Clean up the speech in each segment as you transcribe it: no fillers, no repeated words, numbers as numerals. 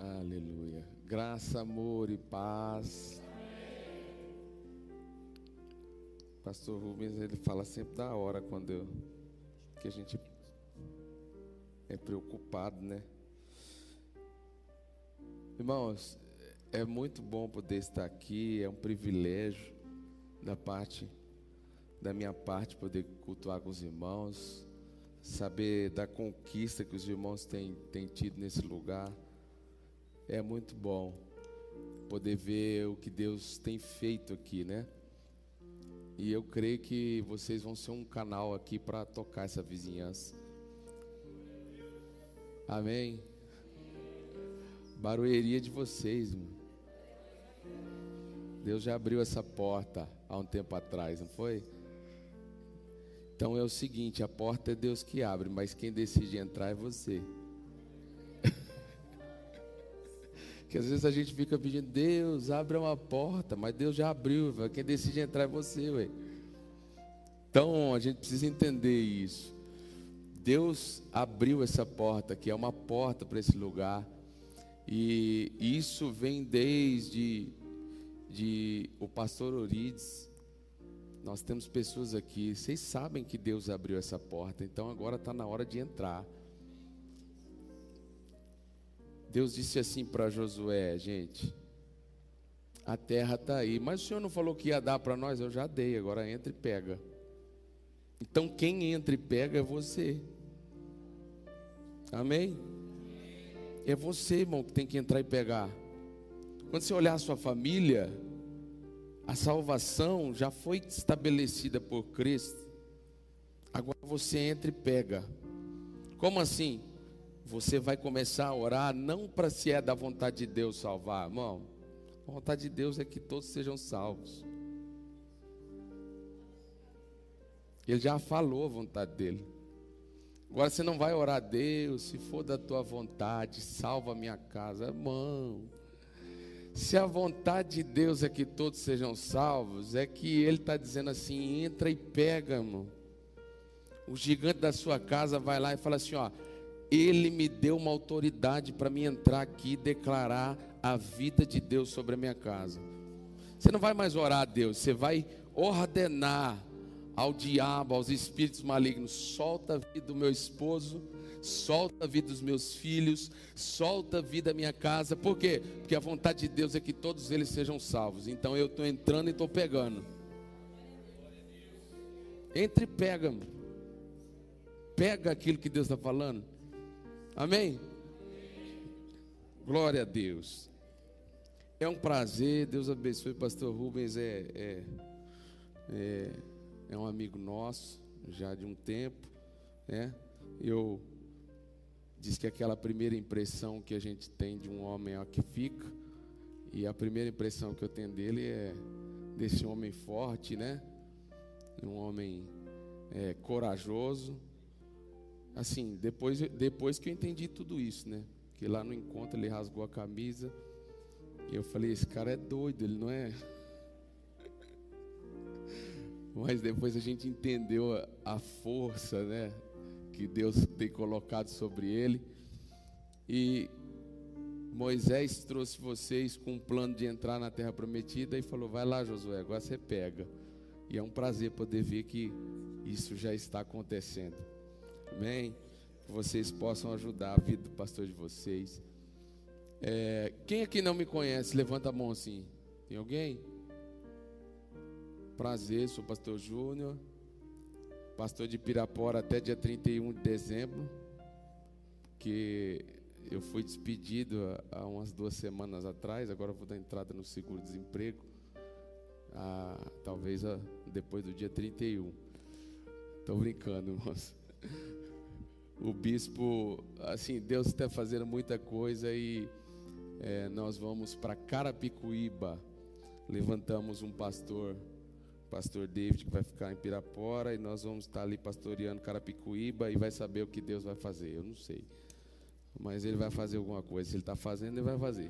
Aleluia. Graça, amor e paz. Pastor Rubens, ele fala sempre da hora que a gente é preocupado, né? Irmãos, é muito bom poder estar aqui, é um privilégio da minha parte poder cultuar com os irmãos, saber da conquista que os irmãos têm tido nesse lugar. É muito bom poder ver o que Deus tem feito aqui, né? E eu creio que vocês vão ser um canal aqui para tocar essa vizinhança. Amém? Barueria de vocês, irmão. Deus já abriu essa porta há um tempo atrás, não foi? Então é o seguinte, a porta é Deus que abre, mas quem decide entrar é você. Que às vezes a gente fica pedindo, Deus, abre uma porta, mas Deus já abriu, quem decide entrar é você, ué. Então a gente precisa entender isso. Deus abriu essa porta, que é uma porta para esse lugar, e isso vem desde o pastor Orides. Nós temos pessoas aqui, vocês sabem que Deus abriu essa porta, então agora está na hora de entrar. Deus disse assim para Josué, gente, a terra está aí, mas o Senhor não falou que ia dar para nós? Eu já dei, agora entra e pega. Então quem entra e pega é você. Amém? É você, irmão, que tem que entrar e pegar. Quando você olhar a sua família, a salvação já foi estabelecida por Cristo. Agora você entra e pega. Como assim? Você vai começar a orar não para se é da vontade de Deus salvar, irmão. A vontade de Deus é que todos sejam salvos. Ele já falou a vontade dele. Agora você não vai orar a Deus, se for da tua vontade, salva a minha casa. Irmão, se a vontade de Deus é que todos sejam salvos, é que Ele está dizendo assim, entra e pega, irmão. O gigante da sua casa vai lá e fala assim, ó, Ele me deu uma autoridade para mim entrar aqui e declarar a vida de Deus sobre a minha casa. Você não vai mais orar a Deus, você vai ordenar ao diabo, aos espíritos malignos, solta a vida do meu esposo, solta a vida dos meus filhos, solta a vida da minha casa. Por quê? Porque a vontade de Deus é que todos eles sejam salvos. Então eu estou entrando e estou pegando. Entre e pega, mano. Pega aquilo que Deus está falando. Amém? Glória a Deus. É um prazer, Deus abençoe. Pastor Rubens é um amigo nosso, já de um tempo, né? Eu disse que aquela primeira impressão que a gente tem de um homem é a que fica, e a primeira impressão que eu tenho dele é desse homem forte, né? Um homem corajoso. Assim, depois que eu entendi tudo isso, né? Que lá no encontro ele rasgou a camisa, e eu falei, esse cara é doido, ele não é... Mas depois a gente entendeu a força, né, que Deus tem colocado sobre ele. E Moisés trouxe vocês com um plano de entrar na terra prometida e falou, vai lá, Josué, agora você pega. E é um prazer poder ver que isso já está acontecendo. Amém? Que vocês possam ajudar a vida do pastor de vocês. Quem aqui não me conhece, levanta a mão assim. Tem alguém? Prazer, sou o pastor Júnior, pastor de Pirapora até dia 31 de dezembro, que eu fui despedido há umas 2 semanas atrás, agora eu vou dar entrada no seguro-desemprego, talvez depois do dia 31. Estou brincando, irmãos. O bispo, assim, Deus está fazendo muita coisa e nós vamos para Carapicuíba, levantamos um pastor David, que vai ficar em Pirapora, e nós vamos estar ali pastoreando Carapicuíba, e vai saber o que Deus vai fazer, eu não sei, mas Ele vai fazer alguma coisa. Se Ele está fazendo, Ele vai fazer.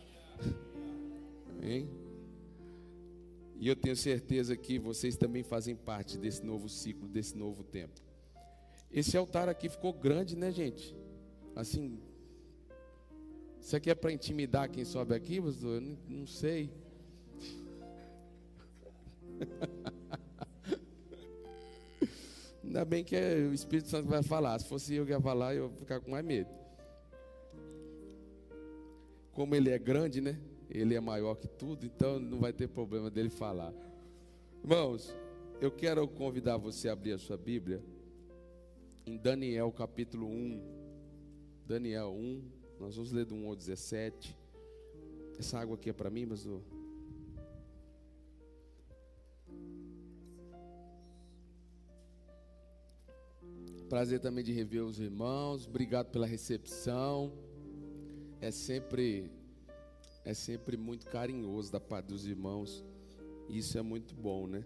Amém? E eu tenho certeza que vocês também fazem parte desse novo ciclo, desse novo tempo. Esse altar aqui ficou grande, né, gente? Assim, Isso aqui é para intimidar quem sobe aqui, pastor? Eu não sei. Ainda bem que é o Espírito Santo que vai falar. Se fosse eu que ia falar, eu ia ficar com mais medo. Como ele é grande, né? Ele é maior que tudo, então não vai ter problema dele falar. Irmãos, eu quero convidar você a abrir a sua Bíblia em Daniel capítulo 1. Daniel 1, nós vamos ler do 1 ao 17. Essa água aqui é para mim, pastor? Prazer também de rever os irmãos. Obrigado pela recepção. É sempre muito carinhoso da parte dos irmãos. Isso é muito bom, né?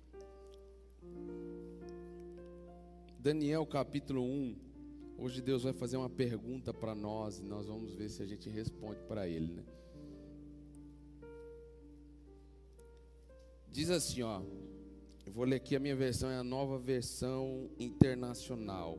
Daniel capítulo 1. Hoje Deus vai fazer uma pergunta para nós e nós vamos ver se a gente responde para Ele, né? Diz assim, ó. Eu vou ler aqui, a minha versão é a Nova Versão Internacional.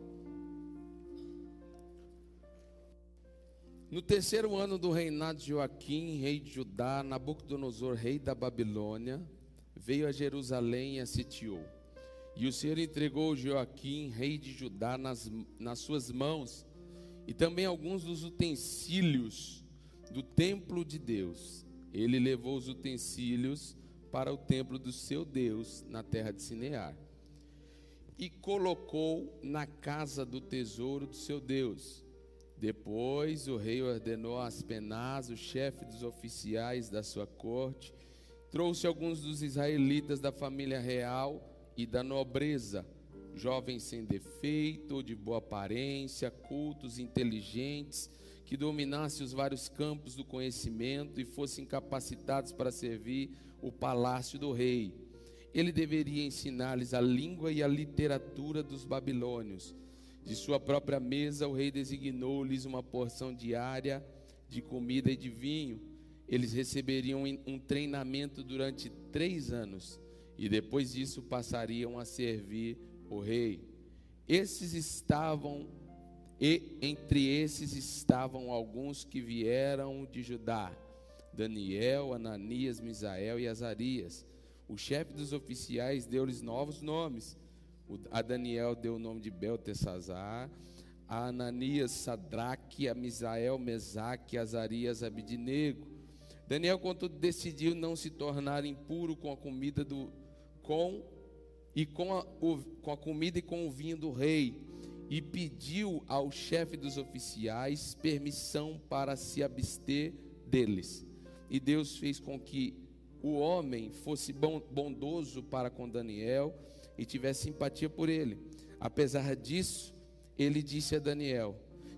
No terceiro ano do reinado de Joaquim, rei de Judá, Nabucodonosor, rei da Babilônia, veio a Jerusalém e a sitiou. E o Senhor entregou Joaquim, rei de Judá, nas suas mãos, e também alguns dos utensílios do templo de Deus. Ele levou os utensílios para o templo do seu Deus, na terra de Sinear, e colocou na casa do tesouro do seu Deus. Depois o rei ordenou a Aspenaz, o chefe dos oficiais da sua corte, trouxe alguns dos israelitas da família real e da nobreza, jovens sem defeito ou de boa aparência, cultos, inteligentes, que dominassem os vários campos do conhecimento e fossem capacitados para servir o palácio do rei. Ele deveria ensinar-lhes a língua e a literatura dos babilônios. De sua própria mesa, o rei designou-lhes uma porção diária de comida e de vinho. Eles receberiam um treinamento durante 3 anos e depois disso passariam a servir o rei. Entre esses estavam alguns que vieram de Judá: Daniel, Ananias, Misael e Azarias. O chefe dos oficiais deu-lhes novos nomes. A Daniel deu o nome de Beltesazar, a Ananias Sadraque, a Misael Mesaque, a Azarias Abidnego. Daniel, contudo, decidiu não se tornar impuro com a comida com a comida e com o vinho do rei, e pediu ao chefe dos oficiais permissão para se abster deles. E Deus fez com que o homem fosse bondoso para com Daniel e tivesse simpatia por ele. Apesar disso, ele disse a Daniel: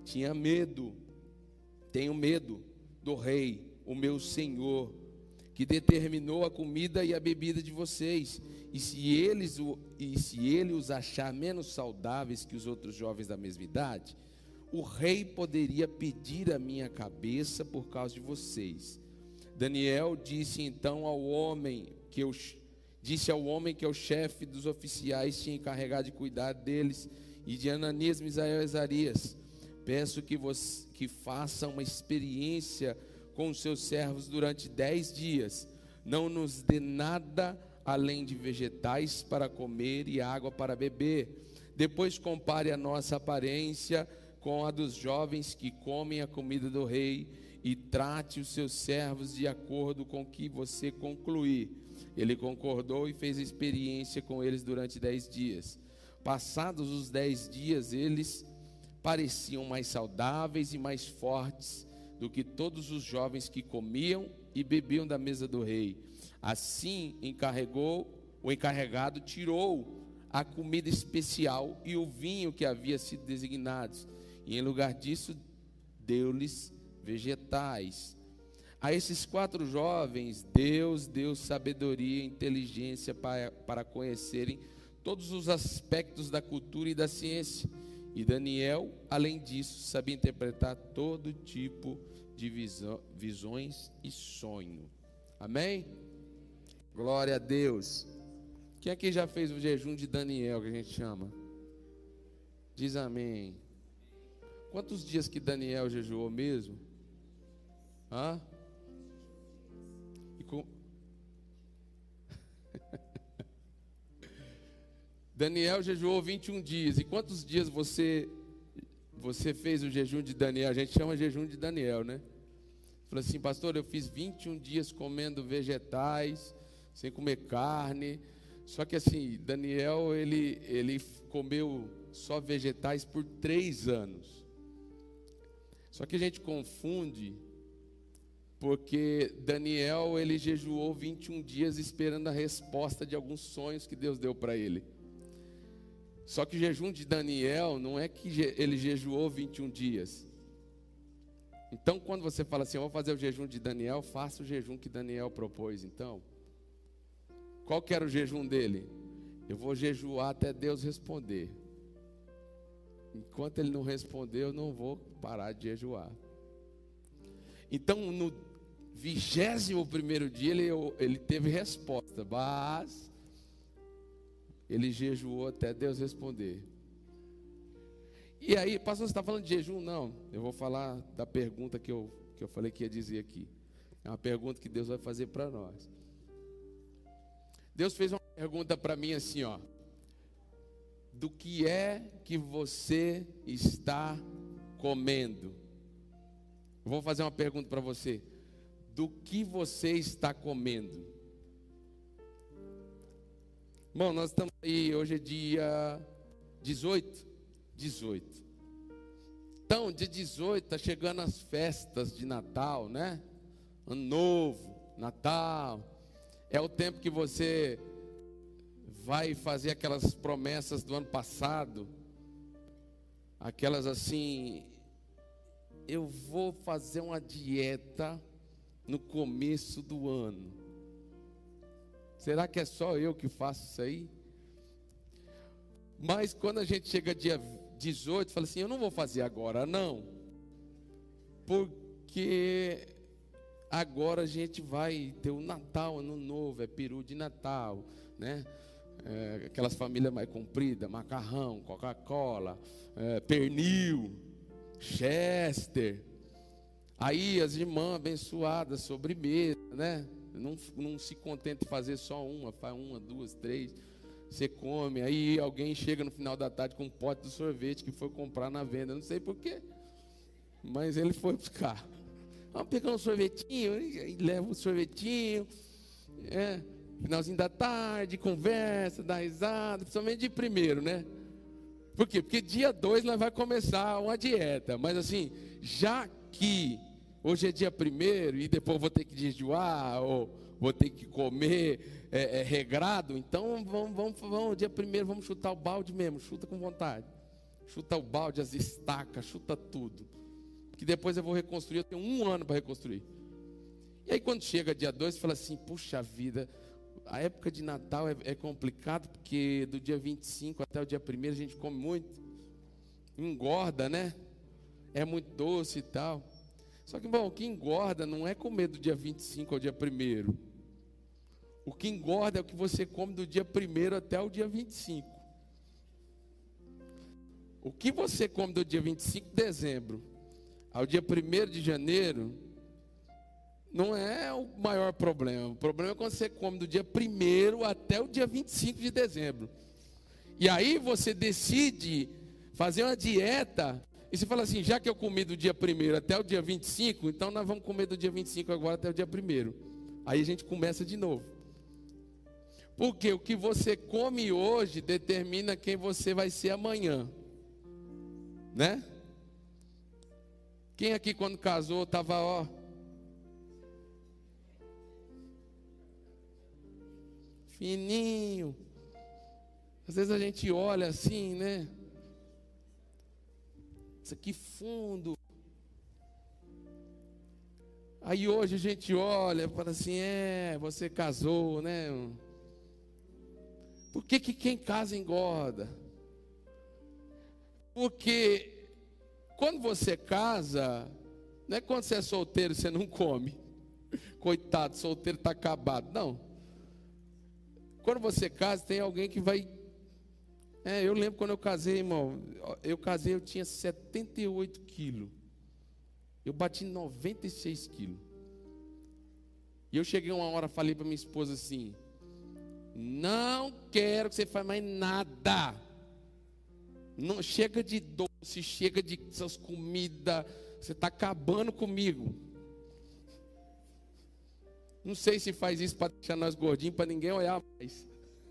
tenho medo do rei, o meu senhor, que determinou a comida e a bebida de vocês. E se ele os achar menos saudáveis que os outros jovens da mesma idade, o rei poderia pedir a minha cabeça por causa de vocês. Daniel disse então ao homem que o chefe dos oficiais tinha encarregado de cuidar deles e de Ananias, Misael e Azarias: peço que faça uma experiência com os seus servos durante 10 dias. Não nos dê nada além de vegetais para comer e água para beber. Depois compare a nossa aparência com a dos jovens que comem a comida do rei e trate os seus servos de acordo com o que você concluir. Ele concordou e fez experiência com eles durante 10 dias. Passados os 10 dias, eles pareciam mais saudáveis e mais fortes do que todos os jovens que comiam e bebiam da mesa do rei. Assim, o encarregado tirou a comida especial e o vinho que havia sido designados, e em lugar disso deu-lhes vegetais. A esses 4 jovens, Deus deu sabedoria e inteligência para conhecerem todos os aspectos da cultura e da ciência. E Daniel, além disso, sabia interpretar todo tipo de visões e sonho. Amém? Glória a Deus. Quem aqui já fez o jejum de Daniel, que a gente chama? Diz amém. Quantos dias que Daniel jejuou mesmo? Hã? E com... Daniel jejuou 21 dias. E quantos dias você fez o jejum de Daniel? A gente chama jejum de Daniel, né? Falou assim, pastor, eu fiz 21 dias comendo vegetais, sem comer carne. Só que assim, Daniel, ele comeu só vegetais por 3 anos. Só que a gente confunde, porque Daniel, ele jejuou 21 dias esperando a resposta de alguns sonhos que Deus deu para ele. Só que o jejum de Daniel não é que ele jejuou 21 dias. Então, quando você fala assim, eu vou fazer o jejum de Daniel, faça o jejum que Daniel propôs. Então, qual que era o jejum dele? Eu vou jejuar até Deus responder. Enquanto ele não responder, eu não vou parar de jejuar. Então, no 21º dia, ele teve resposta, mas ele jejuou até Deus responder. E aí, pastor, você está falando de jejum? Não, eu vou falar da pergunta que eu falei que ia dizer aqui. É uma pergunta que Deus vai fazer para nós. Deus fez uma pergunta para mim assim, ó. Do que é que você está comendo? Eu vou fazer uma pergunta para você. Do que você está comendo? Bom, nós estamos aí, hoje é dia 18. Então, dia 18, está chegando as festas de Natal, né? Ano Novo, Natal. É o tempo que você vai fazer aquelas promessas do ano passado. Aquelas assim, eu vou fazer uma dieta no começo do ano. Será que é só eu que faço isso aí? Mas quando a gente chega dia 18, fala assim, eu não vou fazer agora não. Porque agora a gente vai ter o Natal, Ano Novo, é peru de Natal, né? Aquelas famílias mais compridas, macarrão, Coca-Cola, pernil, Chester. Aí as irmãs abençoadas, sobremesa, né? Não se contenta em fazer só uma, faz 1, 2, 3. Você come, aí alguém chega no final da tarde com um pote de sorvete que foi comprar na venda, não sei porquê, mas ele foi buscar. Vamos pegar um sorvetinho, e leva um sorvetinho, finalzinho da tarde, conversa, dá risada, principalmente de primeiro, né? Por quê? Porque dia 2 nós vai começar uma dieta, mas assim, já que hoje é dia 1º e depois vou ter que jejuar, ou vou ter que comer regrado, então vamos dia 1º, vamos chutar o balde mesmo, chuta com vontade. Chuta o balde, as estacas, chuta tudo. Que depois eu vou reconstruir, eu tenho 1 ano para reconstruir. E aí quando chega dia 2, você fala assim, puxa vida, a época de Natal é complicado, porque do dia 25 até o dia 1º a gente come muito, engorda, né? É muito doce e tal. Só que, bom, o que engorda não é comer do dia 25 ao dia 1º. O que engorda é o que você come do dia 1º até o dia 25. O que você come do dia 25 de dezembro ao dia 1º de janeiro não é o maior problema. O problema é quando você come do dia 1º até o dia 25 de dezembro. E aí você decide fazer uma dieta e você fala assim, já que eu comi do dia 1º até o dia 25, então nós vamos comer do dia 25 agora até o dia 1º. Aí a gente começa de novo. Porque o que você come hoje determina quem você vai ser amanhã. Né? Quem aqui quando casou estava, fininho. Às vezes a gente olha assim, né? Isso aqui fundo. Aí hoje a gente olha e fala assim, você casou, né? Por que quem casa engorda? Porque quando você casa, não é quando você é solteiro você não come. Coitado, solteiro está acabado. Não. Quando você casa, tem alguém que vai... eu lembro quando eu casei, irmão. Eu casei, eu tinha 78 quilos. Eu bati 96 quilos. E eu cheguei uma hora, falei para minha esposa assim: não quero que você faça mais nada. Não, chega de doce, chega de essas comidas. Você está acabando comigo. Não sei se faz isso para deixar nós gordinhos, para ninguém olhar mais.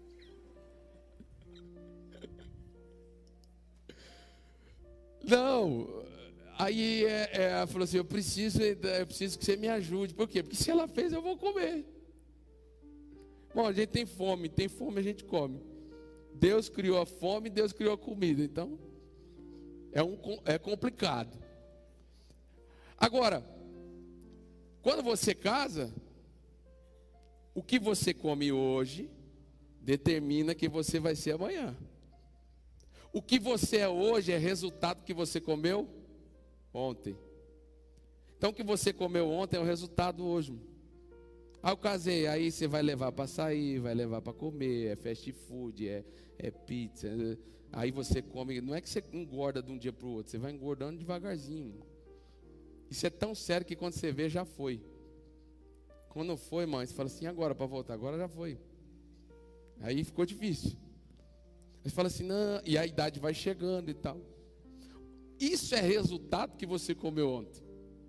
Não. Aí ela falou assim: eu preciso que você me ajude. Por quê? Porque se ela fez, eu vou comer. Bom, a gente tem fome a gente come. Deus criou a fome, Deus criou a comida. Então, é complicado. Agora, quando você casa, o que você come hoje determina quem você vai ser amanhã. O que você é hoje é resultado do que você comeu ontem. Então o que você comeu ontem é o resultado hoje. Eu casei, aí você vai levar para sair, vai levar para comer, é fast food, é pizza. Aí você come, não é que você engorda de um dia para o outro, você vai engordando devagarzinho. Isso é tão sério que quando você vê, já foi. Quando foi, mãe, você fala assim: agora para voltar, agora já foi. Aí ficou difícil. Aí fala assim: não, e a idade vai chegando e tal. Isso é resultado que você comeu ontem.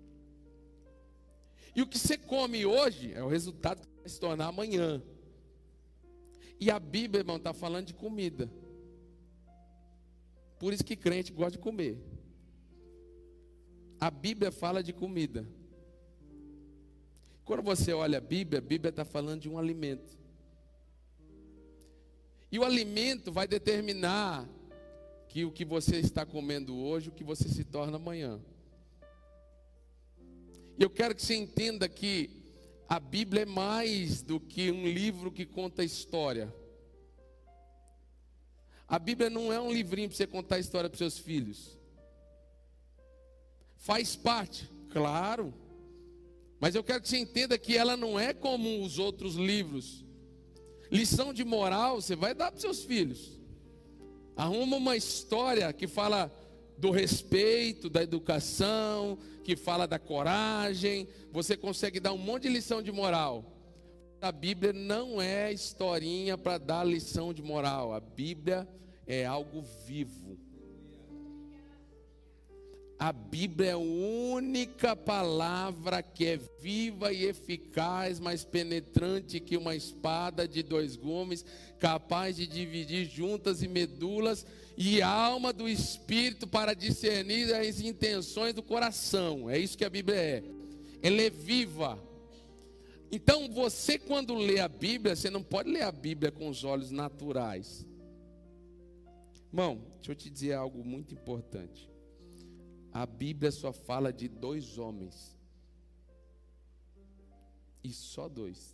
E o que você come hoje é o resultado que vai se tornar amanhã. E a Bíblia, irmão, está falando de comida. Por isso que crente gosta de comer. A Bíblia fala de comida. Quando você olha a Bíblia está falando de um alimento. E o alimento vai determinar que o que você está comendo hoje, o que você se torna amanhã. E eu quero que você entenda que a Bíblia é mais do que um livro que conta história. A Bíblia não é um livrinho para você contar história para seus filhos. Faz parte, claro. Mas eu quero que você entenda que ela não é como os outros livros. Lição de moral você vai dar para seus filhos. Arruma uma história que fala do respeito, da educação, que fala da coragem. Você consegue dar um monte de lição de moral. A Bíblia não é historinha para dar lição de moral. A Bíblia é algo vivo. A Bíblia é a única palavra que é viva e eficaz, mais penetrante que uma espada de 2 gumes, capaz de dividir juntas e medulas e alma do espírito para discernir as intenções do coração. É isso que a Bíblia é. Ela é viva. Então você, quando lê a Bíblia, você não pode ler a Bíblia com os olhos naturais. Irmão, deixa eu te dizer algo muito importante. A Bíblia só fala de 2 homens. E só 2.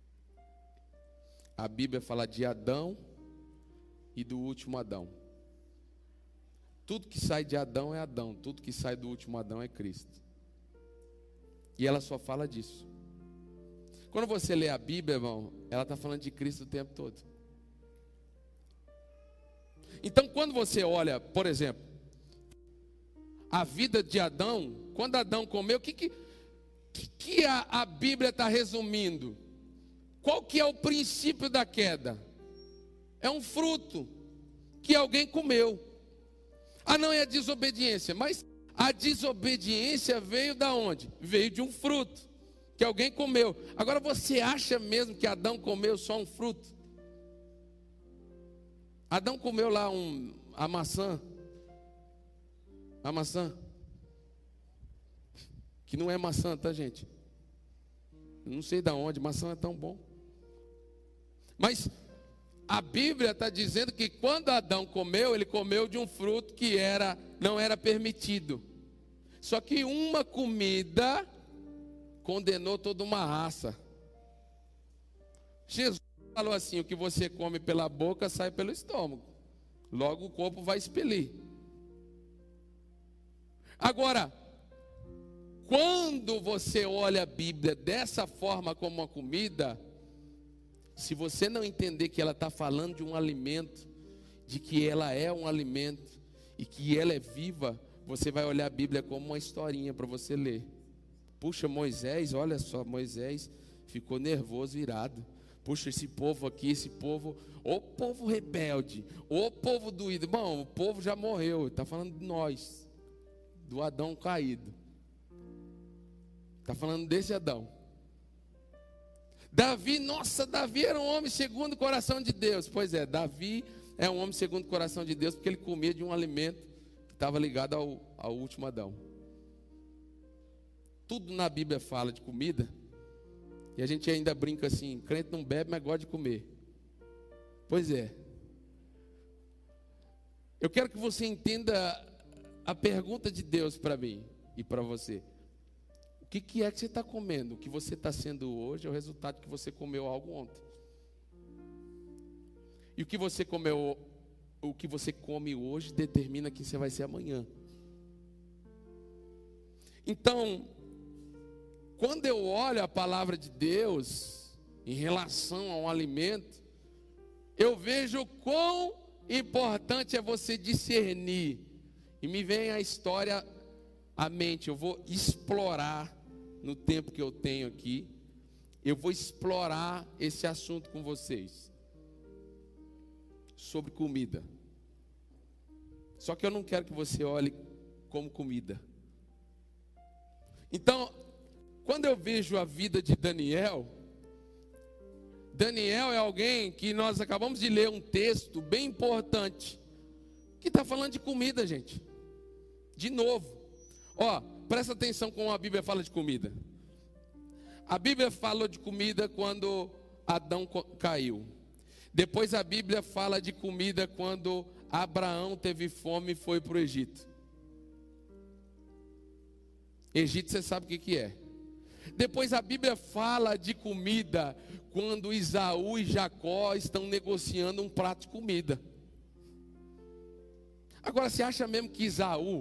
A Bíblia fala de Adão e do último Adão. Tudo que sai de Adão é Adão. Tudo que sai do último Adão é Cristo. E ela só fala disso. Quando você lê a Bíblia, irmão, ela está falando de Cristo o tempo todo. Então quando você olha, por exemplo, a vida de Adão, quando Adão comeu, o que a Bíblia está resumindo? Qual que é o princípio da queda? É um fruto que alguém comeu. Ah, não, é a desobediência. Mas a desobediência veio da onde? Veio de um fruto que alguém comeu. Agora você acha mesmo que Adão comeu só um fruto? Adão comeu lá a maçã. A maçã, que não é maçã, tá, gente? Eu não sei de onde, maçã é tão bom. Mas a Bíblia está dizendo que quando Adão comeu, ele comeu de um fruto que não era permitido. Só que uma comida condenou toda uma raça. Jesus falou assim: o que você come pela boca sai pelo estômago. Logo o corpo vai expelir. Agora, quando você olha a Bíblia dessa forma como uma comida, se você não entender que ela está falando de um alimento, de que ela é um alimento e que ela é viva, você vai olhar a Bíblia como uma historinha para você ler. Puxa, Moisés, olha só, Moisés ficou nervoso, irado. Puxa, esse povo aqui, esse povo, ô povo rebelde, ô povo doído. Bom, o povo já morreu, está falando de nós, do Adão caído. Está falando desse Adão. Davi, nossa, Davi era um homem segundo o coração de Deus. Pois é, Davi é um homem segundo o coração de Deus, porque ele comia de um alimento que estava ligado ao último Adão. Tudo na Bíblia fala de comida, e a gente ainda brinca assim, crente não bebe, mas gosta de comer. Pois é. Eu quero que você entenda a pergunta de Deus para mim e para você. O que é que você está comendo? O que você está sendo hoje é o resultado que você comeu algo ontem. E o que você comeu, o que você come hoje determina quem você vai ser amanhã. Então, quando eu olho a palavra de Deus em relação a um alimento, eu vejo quão importante é você discernir. E me vem a história à mente. Eu vou explorar no tempo que eu tenho aqui. Eu vou explorar esse assunto com vocês. Sobre comida. Só que eu não quero que você olhe como comida. Então, quando eu vejo a vida de Daniel, Daniel é alguém que nós acabamos de ler um texto bem importante, que está falando de comida, gente. De novo. Ó, presta atenção como a Bíblia fala de comida. A Bíblia falou de comida quando Adão caiu. Depois a Bíblia fala de comida quando Abraão teve fome e foi para o Egito. Egito, você sabe o que é. Depois a Bíblia fala de comida quando Isaú e Jacó estão negociando um prato de comida. Agora, você acha mesmo que Isaú,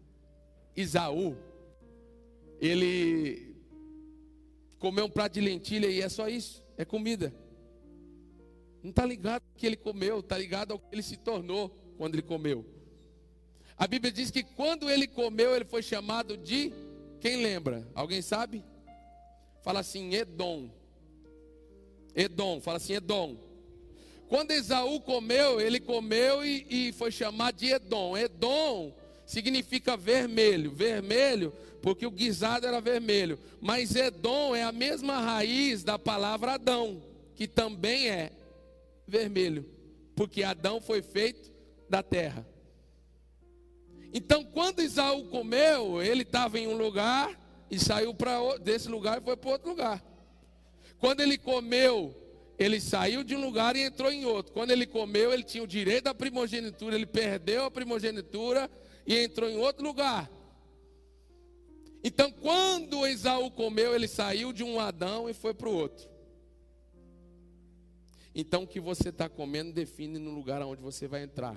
ele comeu um prato de lentilha e é só isso? É comida. Não está ligado ao que ele comeu, está ligado ao que ele se tornou quando ele comeu. A Bíblia diz que quando ele comeu, ele foi chamado de, quem lembra? Alguém sabe? Fala assim, Edom. Edom, fala assim, Edom. Quando Esaú comeu, ele comeu e foi chamado de Edom. Edom significa vermelho. Vermelho, porque o guisado era vermelho. Mas Edom é a mesma raiz da palavra Adão, que também é vermelho. Porque Adão foi feito da terra. Então, quando Esaú comeu, ele estava em um lugar e saiu desse lugar e foi para outro lugar. Quando ele comeu, ele saiu de um lugar e entrou em outro. Quando ele comeu, ele tinha o direito à primogenitura, ele perdeu a primogenitura e entrou em outro lugar. Então, quando Esaú comeu, ele saiu de um Adão e foi para o outro. Então, o que você está comendo define no lugar onde você vai entrar.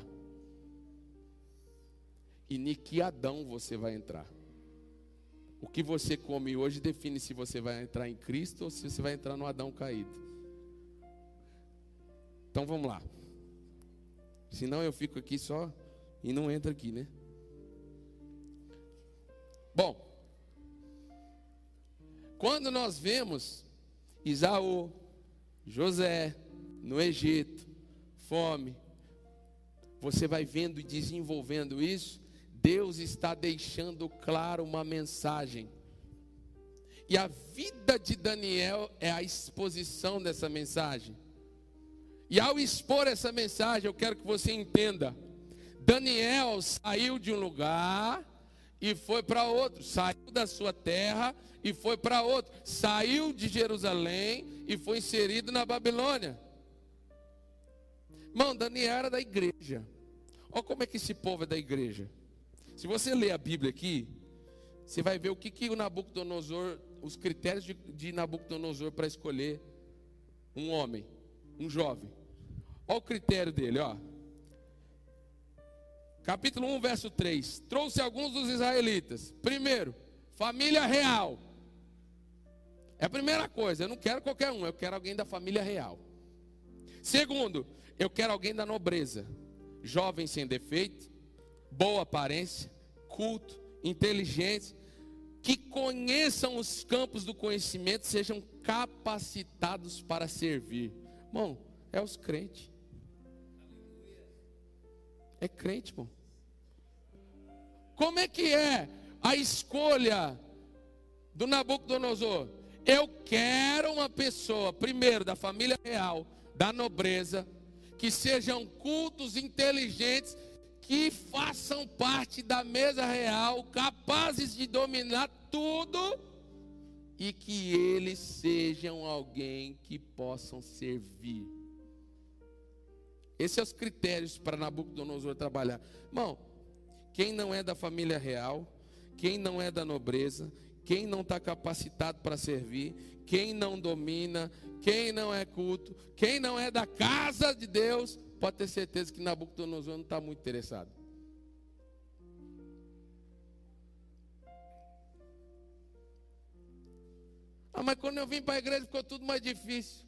E em que Adão você vai entrar. O que você come hoje define se você vai entrar em Cristo ou se você vai entrar no Adão caído. Então vamos lá. Senão eu fico aqui só e não entro aqui, né? Bom, quando nós vemos Isaú, José no Egito, fome, você vai vendo e desenvolvendo isso. Deus está deixando claro uma mensagem. E a vida de Daniel é a exposição dessa mensagem. E ao expor essa mensagem, eu quero que você entenda. Daniel saiu de um lugar e foi para outro. Saiu da sua terra e foi para outro. Saiu de Jerusalém e foi inserido na Babilônia. Irmão, Daniel era da igreja. Olha como é que esse povo é da igreja. Se você ler a Bíblia aqui, você vai ver o que o Nabucodonosor, os critérios de Nabucodonosor para escolher um homem, um jovem. Olha o critério dele, ó. Capítulo 1, verso 3. Trouxe alguns dos israelitas. Primeiro, família real. É a primeira coisa, eu não quero qualquer um, eu quero alguém da família real. Segundo, eu quero alguém da nobreza. Jovem sem defeito, boa aparência, culto, inteligentes, que conheçam os campos do conhecimento, sejam capacitados para servir. Irmão, é os crentes. É crente, irmão. Como é que é a escolha do Nabucodonosor? Eu quero uma pessoa, primeiro, da família real, da nobreza, que sejam cultos, inteligentes, que façam parte da mesa real, capazes de dominar tudo, e que eles sejam alguém que possam servir. Esses são os critérios para Nabucodonosor trabalhar. Irmão, quem não é da família real, quem não é da nobreza, quem não está capacitado para servir, quem não domina, quem não é culto, quem não é da casa de Deus, pode ter certeza que Nabucodonosor não está muito interessado. Ah, mas quando eu vim para a igreja ficou tudo mais difícil.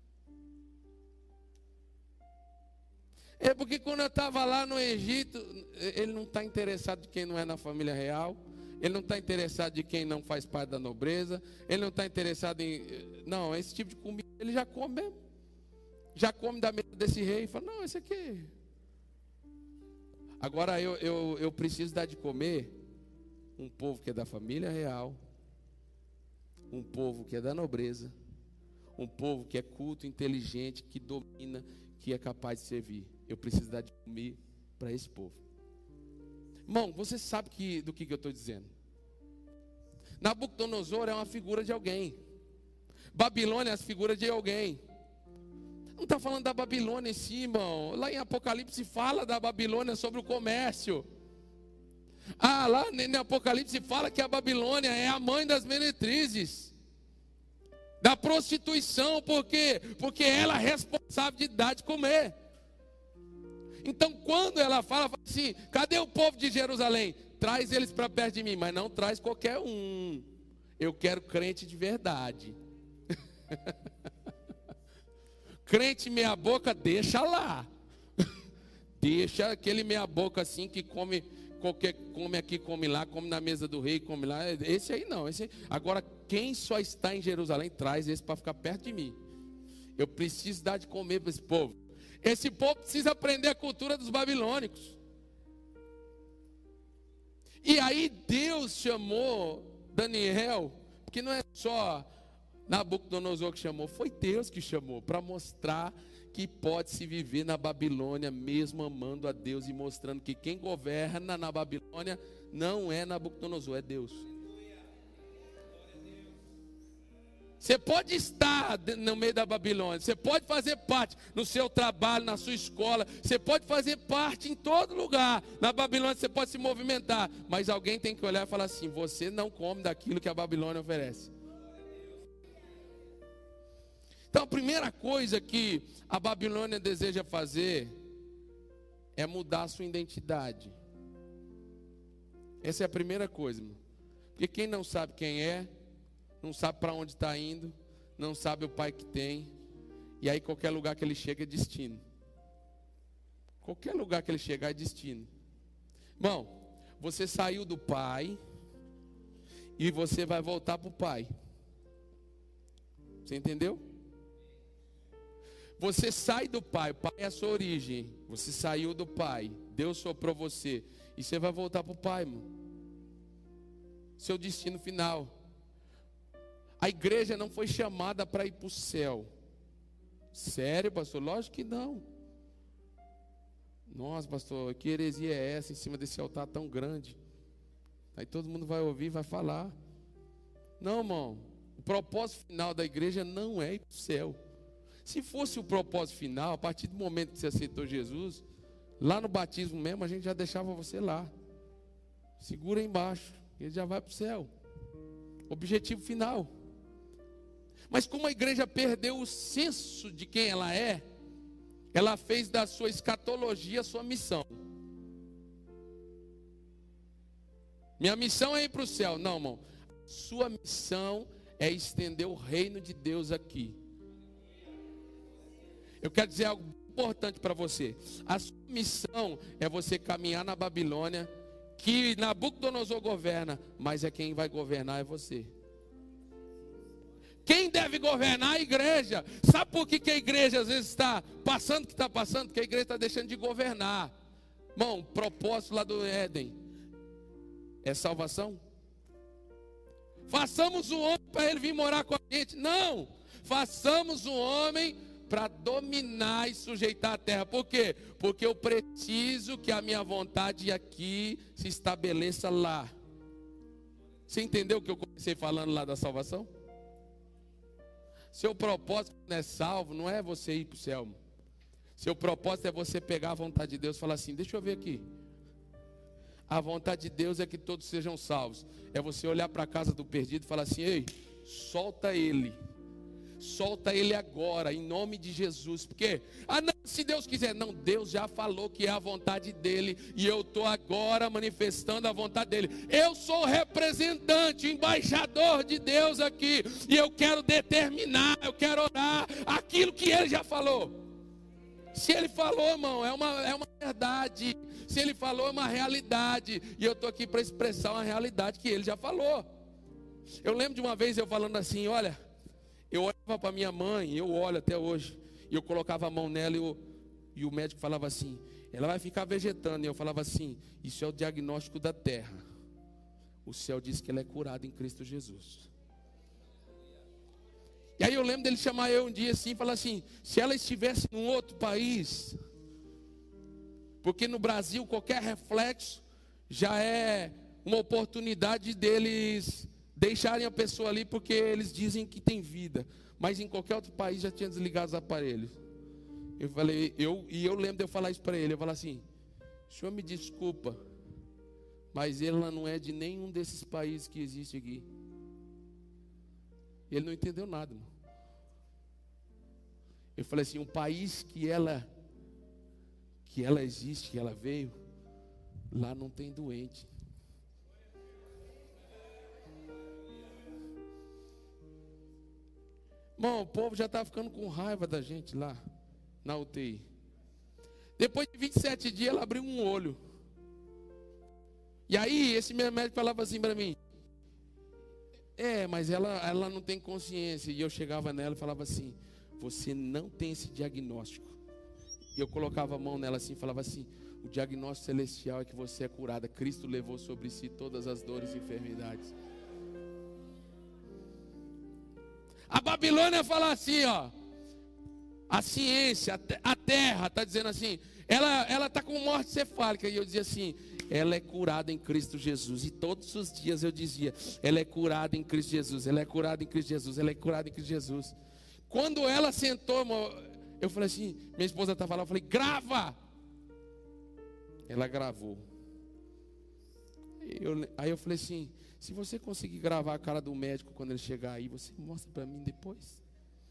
É porque quando eu estava lá no Egito, ele não está interessado de quem não é na família real, ele não está interessado de quem não faz parte da nobreza, ele não está interessado em... Não, esse tipo de comida ele já come mesmo. Já come da mesa desse rei e fala, não, esse aqui. Agora eu preciso dar de comer um povo que é da família real, um povo que é da nobreza, um povo que é culto, inteligente, que domina, que é capaz de servir. Eu preciso dar de comer para esse povo. Irmão, você sabe do que eu estou dizendo. Nabucodonosor é uma figura de alguém. Babilônia é a figura de alguém. Não está falando da Babilônia em si, irmão. Lá em Apocalipse fala da Babilônia sobre o comércio. Ah, lá em Apocalipse fala que a Babilônia é a mãe das meretrizes, da prostituição. Por quê? Porque ela é responsável de dar de comer. Então quando ela fala assim, cadê o povo de Jerusalém? Traz eles para perto de mim, mas não traz qualquer um. Eu quero crente de verdade. Crente meia boca, deixa lá. Deixa aquele meia boca assim que come aqui, come lá, come na mesa do rei, come lá. Esse aí não. Agora, quem só está em Jerusalém, traz esse para ficar perto de mim. Eu preciso dar de comer para esse povo. Esse povo precisa aprender a cultura dos babilônicos. E aí Deus chamou Daniel, porque não é só Nabucodonosor que chamou, foi Deus que chamou, para mostrar que pode se viver na Babilônia mesmo amando a Deus e mostrando que quem governa na Babilônia não é Nabucodonosor, é Deus. Você pode estar no meio da Babilônia, você pode fazer parte no seu trabalho, na sua escola, você pode fazer parte em todo lugar. Na Babilônia você pode se movimentar, mas alguém tem que olhar e falar assim, você não come daquilo que a Babilônia oferece. Então a primeira coisa que a Babilônia deseja fazer é mudar a sua identidade. Essa é a primeira coisa, irmão. Porque quem não sabe quem é, não sabe para onde está indo, não sabe o pai que tem, e aí qualquer lugar que ele chega é destino. Qualquer lugar que ele chegar é destino. Irmão, você saiu do pai e você vai voltar para o pai. Você entendeu? Você sai do pai, o pai é a sua origem. Você saiu do pai, Deus soprou você, e você vai voltar para o pai, irmão. Seu destino final. A igreja não foi chamada para ir para o céu. Sério, pastor? Lógico que não. Nossa, pastor, que heresia é essa em cima desse altar tão grande? Aí todo mundo vai ouvir e vai falar. Não, irmão. O propósito final da igreja não é ir para o céu. Se fosse o propósito final, a partir do momento que você aceitou Jesus, lá no batismo mesmo, a gente já deixava você lá. Segura aí embaixo, ele já vai para o céu. Objetivo final. Mas como a igreja perdeu o senso de quem ela é, ela fez da sua escatologia a sua missão. Minha missão é ir para o céu. Não, irmão. Sua missão é estender o reino de Deus aqui. Eu quero dizer algo importante para você. A sua missão é você caminhar na Babilônia, que Nabucodonosor governa, mas é quem vai governar é você. Quem deve governar é a igreja. Sabe por que a igreja às vezes está passando o que está passando? Porque a igreja está deixando de governar. Irmão, o propósito lá do Éden é salvação. Façamos um homem para ele vir morar com a gente. Não, façamos um homem para dominar e sujeitar a terra. Por quê? Porque eu preciso que a minha vontade aqui se estabeleça lá. Você entendeu o que eu comecei falando lá da salvação? Seu propósito não é salvo, não é você ir para o céu. Seu propósito é você pegar a vontade de Deus e falar assim, deixa eu ver aqui. A vontade de Deus é que todos sejam salvos. É você olhar para a casa do perdido e falar assim, ei, solta ele. Solta ele agora, em nome de Jesus. Porque, não, se Deus quiser. Não, Deus já falou que é a vontade dele. E eu estou agora manifestando a vontade dele. Eu sou representante, embaixador de Deus aqui. E eu quero determinar, eu quero orar aquilo que ele já falou. Se ele falou, irmão, é uma verdade. Se ele falou, é uma realidade. E eu estou aqui para expressar uma realidade que ele já falou. Eu lembro de uma vez eu falando assim, olha, eu olhava para minha mãe, eu olho até hoje, e eu colocava a mão nela e o médico falava assim, ela vai ficar vegetando. E eu falava assim, isso é o diagnóstico da terra. O céu diz que ela é curada em Cristo Jesus. E aí eu lembro dele chamar eu um dia assim e falar assim, se ela estivesse num outro país, porque no Brasil qualquer reflexo já é uma oportunidade deles deixarem a pessoa ali porque eles dizem que tem vida. Mas em qualquer outro país já tinha desligado os aparelhos. Eu falei, eu lembro de eu falar isso para ele. Eu falei assim, o senhor me desculpa, mas ela não é de nenhum desses países que existe aqui. Ele não entendeu nada, irmão. Eu falei assim, um país que ela existe, que ela veio, lá não tem doente. Irmão, o povo já está ficando com raiva da gente lá na UTI. Depois de 27 dias ela abriu um olho. E aí esse meu médico falava assim para mim, mas ela não tem consciência. E eu chegava nela e falava assim, você não tem esse diagnóstico. E eu colocava a mão nela assim e falava assim, o diagnóstico celestial é que você é curada. Cristo levou sobre si todas as dores e enfermidades. A Babilônia fala assim, ó, a ciência, a terra está dizendo assim, ela está com morte cefálica. E eu dizia assim, ela é curada em Cristo Jesus. E todos os dias eu dizia, ela é curada em Cristo Jesus, ela é curada em Cristo Jesus, ela é curada em Cristo Jesus. Quando ela sentou, eu falei assim, minha esposa estava lá, eu falei, grava. Ela gravou. Aí eu falei assim, se você conseguir gravar a cara do médico quando ele chegar aí, você mostra para mim depois.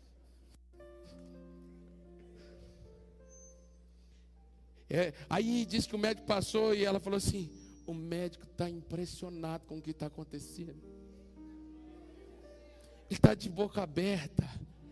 Aí disse que o médico passou e ela falou assim, o médico está impressionado com o que está acontecendo. Ele está de boca aberta.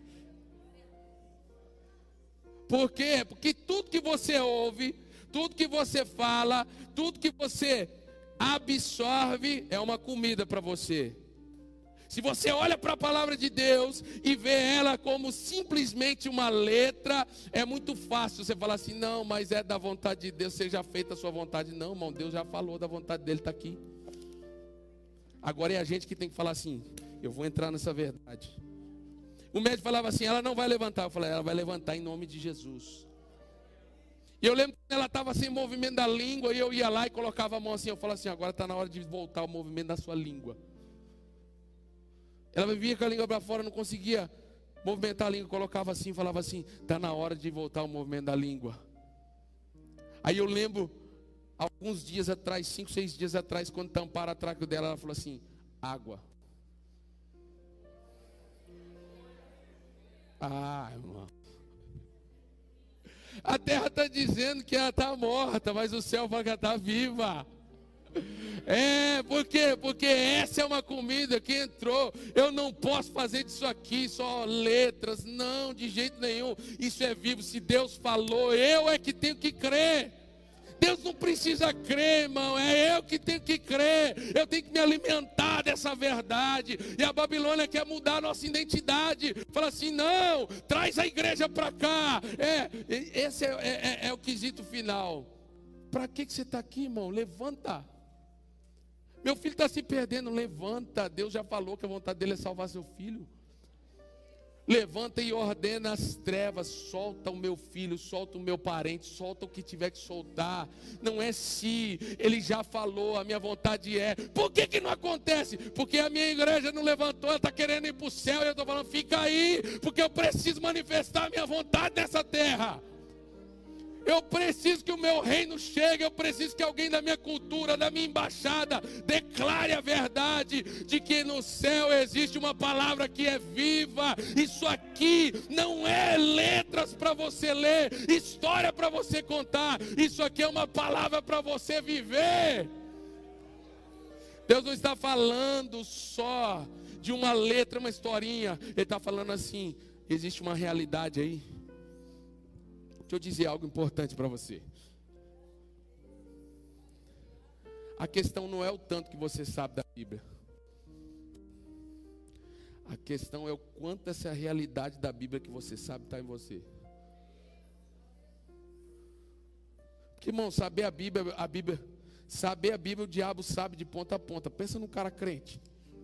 Por quê? Porque tudo que você ouve, tudo que você fala, tudo que você absorve é uma comida para você. Se você olha para a palavra de Deus e vê ela como simplesmente uma letra, é muito fácil você falar assim, não, mas é da vontade de Deus, seja feita a sua vontade. Não, irmão, Deus já falou da vontade dele, está aqui. Agora é a gente que tem que falar assim, eu vou entrar nessa verdade. O médico falava assim, ela não vai levantar. Eu falei, ela vai levantar em nome de Jesus. E eu lembro que ela estava sem movimento da língua, e eu ia lá e colocava a mão assim, eu falava assim, agora está na hora de voltar o movimento da sua língua. Ela vivia com a língua para fora, não conseguia movimentar a língua, colocava assim, falava assim, está na hora de voltar o movimento da língua. Aí eu lembro, alguns dias atrás, 5, 6 dias atrás, quando tamparam a tráqueo dela, ela falou assim, água. Irmão. A terra está dizendo que ela está morta, mas o céu fala que ela está viva. Por quê? Porque essa é uma comida que entrou. Eu não posso fazer disso aqui só letras. Não, de jeito nenhum. Isso é vivo. Se Deus falou, eu é que tenho que crer. Deus não precisa crer, irmão, é eu que tenho que crer, eu tenho que me alimentar dessa verdade. E a Babilônia quer mudar a nossa identidade, fala assim, não, traz a igreja para cá. Esse é o quesito final. Para que você está aqui, irmão? Levanta. Meu filho está se perdendo, levanta. Deus já falou que a vontade dele é salvar seu filho. Levanta e ordena as trevas, solta o meu filho, solta o meu parente, solta o que tiver que soltar. Não é se, ele já falou, a minha vontade é. Por que não acontece? Porque a minha igreja não levantou, ela está querendo ir para o céu. E eu estou falando, fica aí, porque eu preciso manifestar a minha vontade nessa terra. Eu preciso que o meu reino chegue, eu preciso que alguém da minha cultura, da minha embaixada, declare a verdade de que no céu existe uma palavra que é viva. Isso aqui não é letras para você ler, história para você contar. Isso aqui é uma palavra para você viver. Deus não está falando só de uma letra, uma historinha. Ele está falando assim, existe uma realidade aí. Deixa eu dizer algo importante para você. A questão não é o tanto que você sabe da Bíblia. A questão é o quanto essa realidade da Bíblia que você sabe está em você. Porque, irmão, saber a Bíblia, o diabo sabe de ponta a ponta. Pensa num cara crente.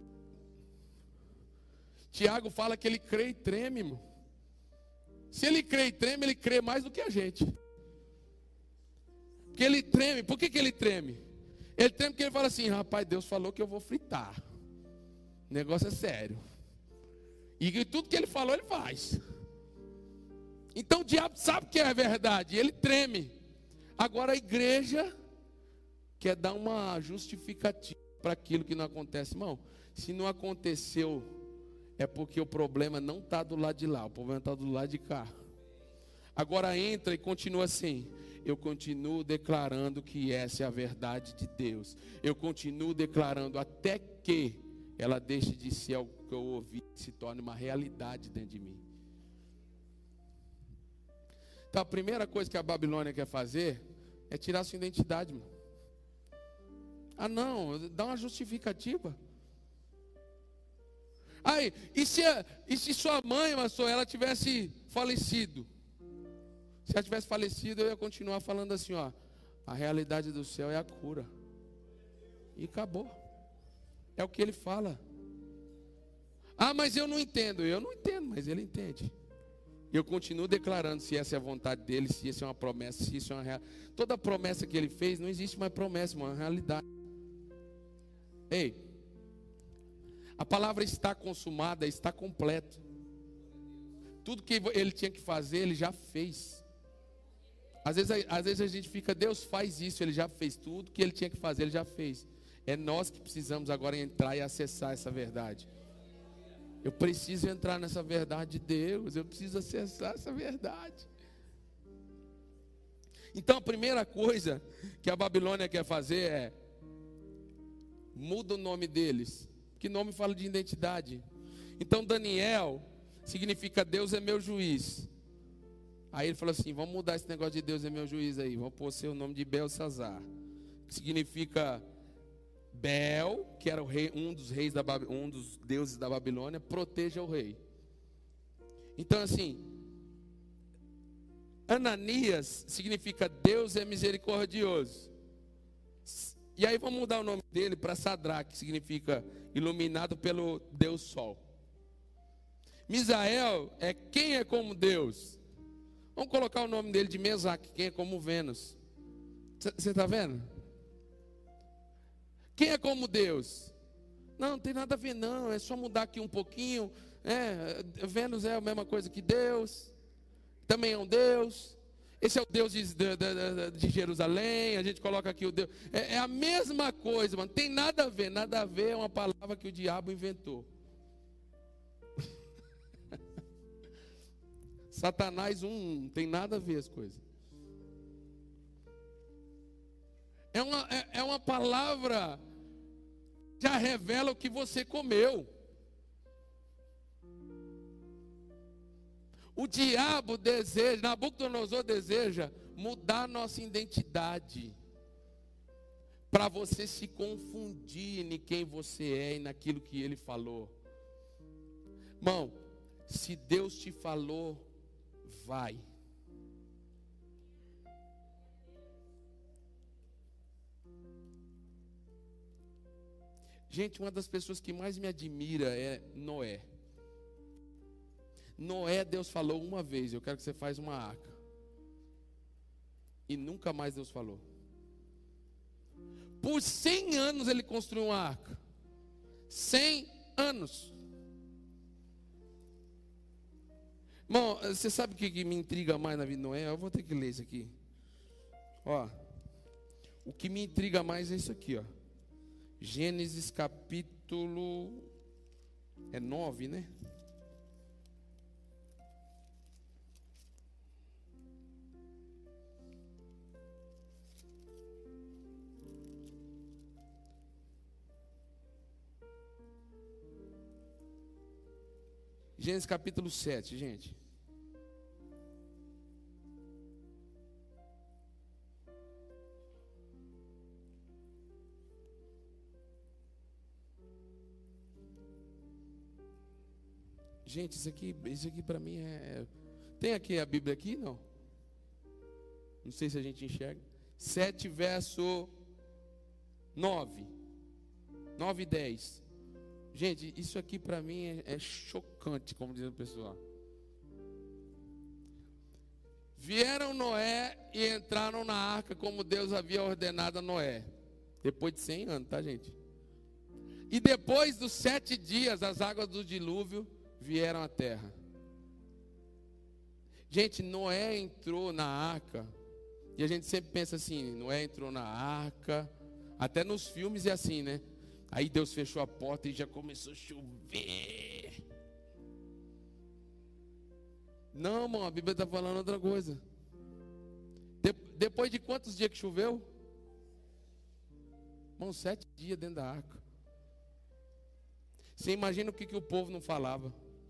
Tiago fala que ele crê e treme, irmão. Se ele crê e treme, ele crê mais do que a gente. Porque ele treme. Por que ele treme? Ele treme porque ele fala assim, rapaz, Deus falou que eu vou fritar. O negócio é sério. E tudo que ele falou, ele faz. Então o diabo sabe que é verdade, ele treme. Agora a igreja quer dar uma justificativa para aquilo que não acontece. Irmão, se não aconteceu, é porque o problema não está do lado de lá, o problema está do lado de cá. Agora entra e continua assim. Eu continuo declarando que essa é a verdade de Deus. Eu continuo declarando até que ela deixe de ser algo que eu ouvi e se torne uma realidade dentro de mim. Então a primeira coisa que a Babilônia quer fazer é tirar sua identidade, irmão. Ah não, dá uma justificativa. Aí, e se sua mãe, pastor, ela tivesse falecido? Se ela tivesse falecido, eu ia continuar falando assim, ó. A realidade do céu é a cura. E acabou. É o que ele fala. Ah, mas eu não entendo. Eu não entendo, mas ele entende. Eu continuo declarando se essa é a vontade dele, se isso é uma promessa, se isso é uma realidade. Toda promessa que ele fez, não existe mais promessa, é uma realidade. Ei. A palavra está consumada, está completo. Tudo que ele tinha que fazer, ele já fez. Às vezes a gente fica, Deus faz isso, ele já fez tudo que ele tinha que fazer, ele já fez. É nós que precisamos agora entrar e acessar essa verdade. Eu preciso entrar nessa verdade de Deus, eu preciso acessar essa verdade. Então a primeira coisa que a Babilônia quer fazer é, muda o nome deles. Que nome fala de identidade. Então Daniel significa Deus é meu juiz. Aí ele falou assim, vamos mudar esse negócio de Deus é meu juiz aí. Vamos pôr o nome de Belsazar. Que significa Bel, que era o rei, um dos deuses da Babilônia, proteja o rei. Então assim, Ananias significa Deus é misericordioso. E aí vamos mudar o nome dele para Sadraque, que significa iluminado pelo Deus Sol. Misael é quem é como Deus. Vamos colocar o nome dele de Mesaque, quem é como Vênus. Você está vendo? Quem é como Deus? Não tem nada a ver não, é só mudar aqui um pouquinho. Vênus é a mesma coisa que Deus. Também é um Deus. Esse é o Deus de Jerusalém. A gente coloca aqui o Deus. É a mesma coisa, mano. Tem nada a ver. Nada a ver é uma palavra que o diabo inventou. Satanás não tem nada a ver as coisas. É uma palavra que já revela o que você comeu. O diabo deseja, Nabucodonosor deseja mudar nossa identidade, para você se confundir em quem você é e naquilo que Ele falou. Irmão, se Deus te falou, vai. Gente, uma das pessoas que mais me admira é Noé. Noé, Deus falou uma vez: eu quero que você faça uma arca. E nunca mais Deus falou. Por 100 anos ele construiu uma arca. 100 anos. Irmão, você sabe o que me intriga mais na vida de Noé? Eu vou ter que ler isso aqui. Ó, o que me intriga mais é isso aqui, ó. Gênesis capítulo 9, né? Gênesis capítulo 7, gente. Gente, isso aqui para mim é... Tem aqui a Bíblia aqui? Não. Não sei se a gente enxerga. 7 verso 9. 9 e 10. Gente, isso aqui para mim é chocante, como diz o pessoal. Vieram Noé e entraram na arca como Deus havia ordenado a Noé. Depois de 100 anos, tá, gente? E depois dos 7 dias, as águas do dilúvio vieram à terra. Gente, Noé entrou na arca. E a gente sempre pensa assim: Noé entrou na arca. Até nos filmes é assim, né? Aí Deus fechou a porta e já começou a chover. Não, irmão, a Bíblia está falando outra coisa. Depois de quantos dias que choveu? Irmão, 7 dias dentro da arca. Você imagina o que o povo não falava?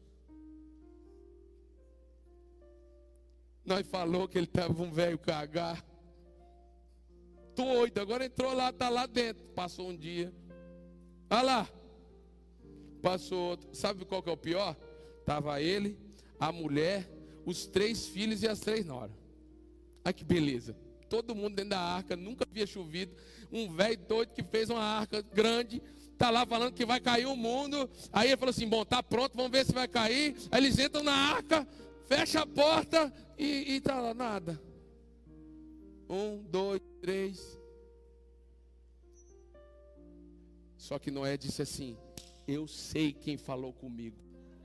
Nós falou que ele estava um velho cagar. Doido, agora entrou lá, está lá dentro. Passou um dia. Olha lá. Passou outro. Sabe qual que é o pior? Estava ele, a mulher, os 3 filhos e as 3 noras. Olha que beleza. Todo mundo dentro da arca, nunca havia chovido. Um velho doido que fez uma arca grande. Está lá falando que vai cair o mundo. Aí ele falou assim: bom, tá pronto, vamos ver se vai cair. Aí eles entram na arca, fecha a porta e está lá nada. 1, 2, 3. Só que Noé disse assim: eu sei quem falou comigo.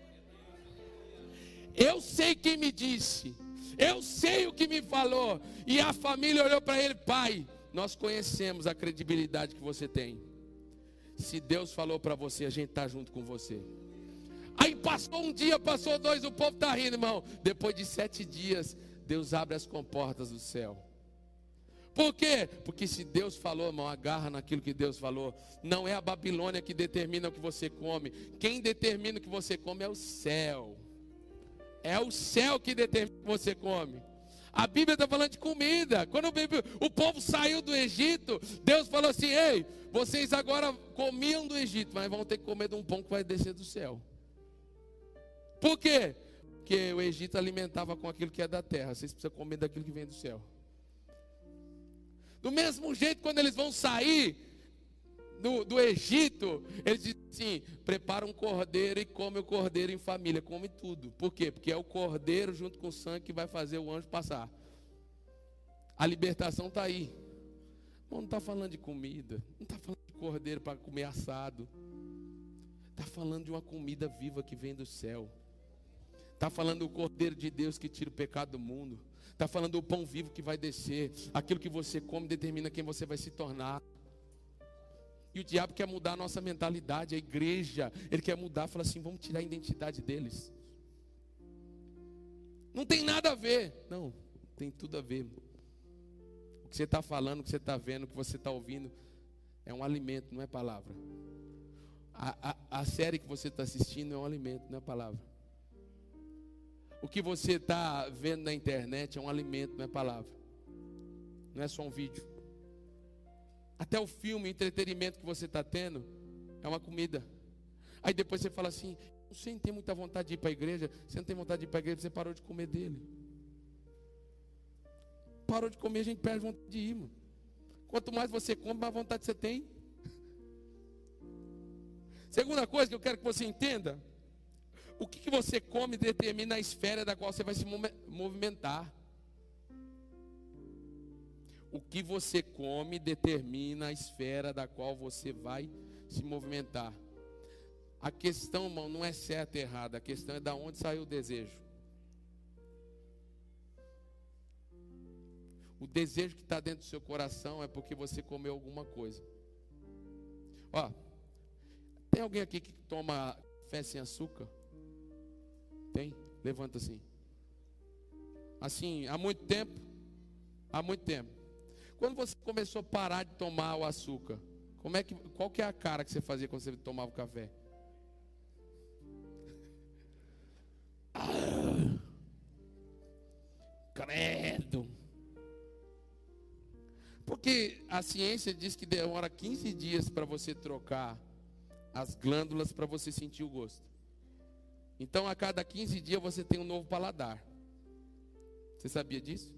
Eu sei quem me disse. Eu sei o que me falou. E a família olhou para ele: pai, nós conhecemos a credibilidade que você tem. Se Deus falou para você, a gente está junto com você. Aí passou um dia, passou 2, o povo está rindo, irmão. Depois de 7 dias, Deus abre as comportas do céu. Por quê? Porque se Deus falou, irmão, agarra naquilo que Deus falou. Não é a Babilônia que determina o que você come. Quem determina o que você come é o céu. É o céu que determina o que você come. A Bíblia está falando de comida. Quando o povo saiu do Egito, Deus falou assim: ei, vocês agora comiam do Egito, mas vão ter que comer de um pão que vai descer do céu. Por quê? Porque o Egito alimentava com aquilo que é da terra. Vocês precisam comer daquilo que vem do céu. Do mesmo jeito, quando eles vão sair do Egito, eles dizem assim: prepara um cordeiro e come o cordeiro em família. Come tudo. Por quê? Porque é o cordeiro junto com o sangue que vai fazer o anjo passar. A libertação está aí. Não está falando de comida. Não está falando de cordeiro para comer assado. Está falando de uma comida viva que vem do céu. Está falando do cordeiro de Deus que tira o pecado do mundo. Está falando do pão vivo que vai descer. Aquilo que você come determina quem você vai se tornar. E o diabo quer mudar a nossa mentalidade. A igreja, ele quer mudar. Fala assim: vamos tirar a identidade deles. Não tem nada a ver. Não, tem tudo a ver. O que você está falando, o que você está vendo, o que você está ouvindo é um alimento, não é palavra. A série que você está assistindo é um alimento, não é palavra. O que você está vendo na internet é um alimento, não é palavra. não é só um vídeo. Até o filme, o entretenimento que você está tendo, é uma comida. Aí depois você fala assim, você não tem muita vontade de ir para a igreja, você não tem vontade de ir para a igreja, você parou de comer dele. Parou de comer, a gente perde vontade de ir, mano. Quanto mais você come, mais vontade você tem. Segunda coisa que eu quero que você entenda, o que você come determina a esfera da qual você vai se movimentar. O que você come determina a esfera da qual você vai se movimentar. A questão, irmão, não é certa ou errada, a questão é de onde saiu o desejo. O desejo que está dentro do seu coração é porque você comeu alguma coisa. Ó, tem alguém aqui que toma café sem açúcar? Tem? Levanta assim. Assim, há muito tempo? Há muito tempo. Quando você começou a parar de tomar o açúcar, qual que é a cara que você fazia quando você tomava o café? Credo. Porque a ciência diz que demora 15 dias para você trocar as glândulas para você sentir o gosto. Então a cada 15 dias você tem um novo paladar. Você sabia disso?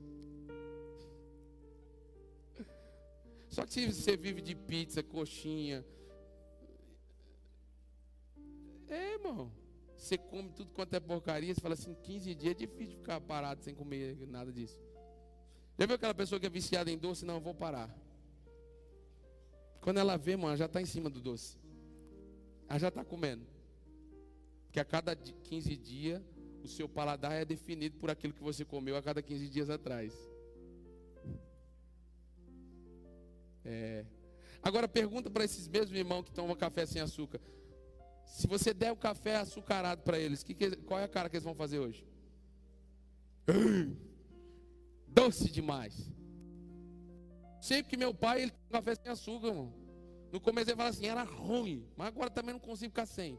Só que se você vive de pizza, coxinha, irmão, você come tudo quanto é porcaria, você fala assim, 15 dias é difícil ficar parado sem comer nada disso. Já viu aquela pessoa que é viciada em doce? Não, eu vou parar. Quando ela vê, mano, já está em cima do doce. Ela já está comendo. Porque a cada 15 dias, o seu paladar é definido por aquilo que você comeu a cada 15 dias atrás. Agora pergunta para esses mesmos irmãos que tomam café sem açúcar. Se você der o café açucarado para eles, qual é a cara que eles vão fazer hoje? Doce demais. Sempre que meu pai, ele toma café sem açúcar, irmão. No começo ele fala assim, era ruim, mas agora também não consigo ficar sem.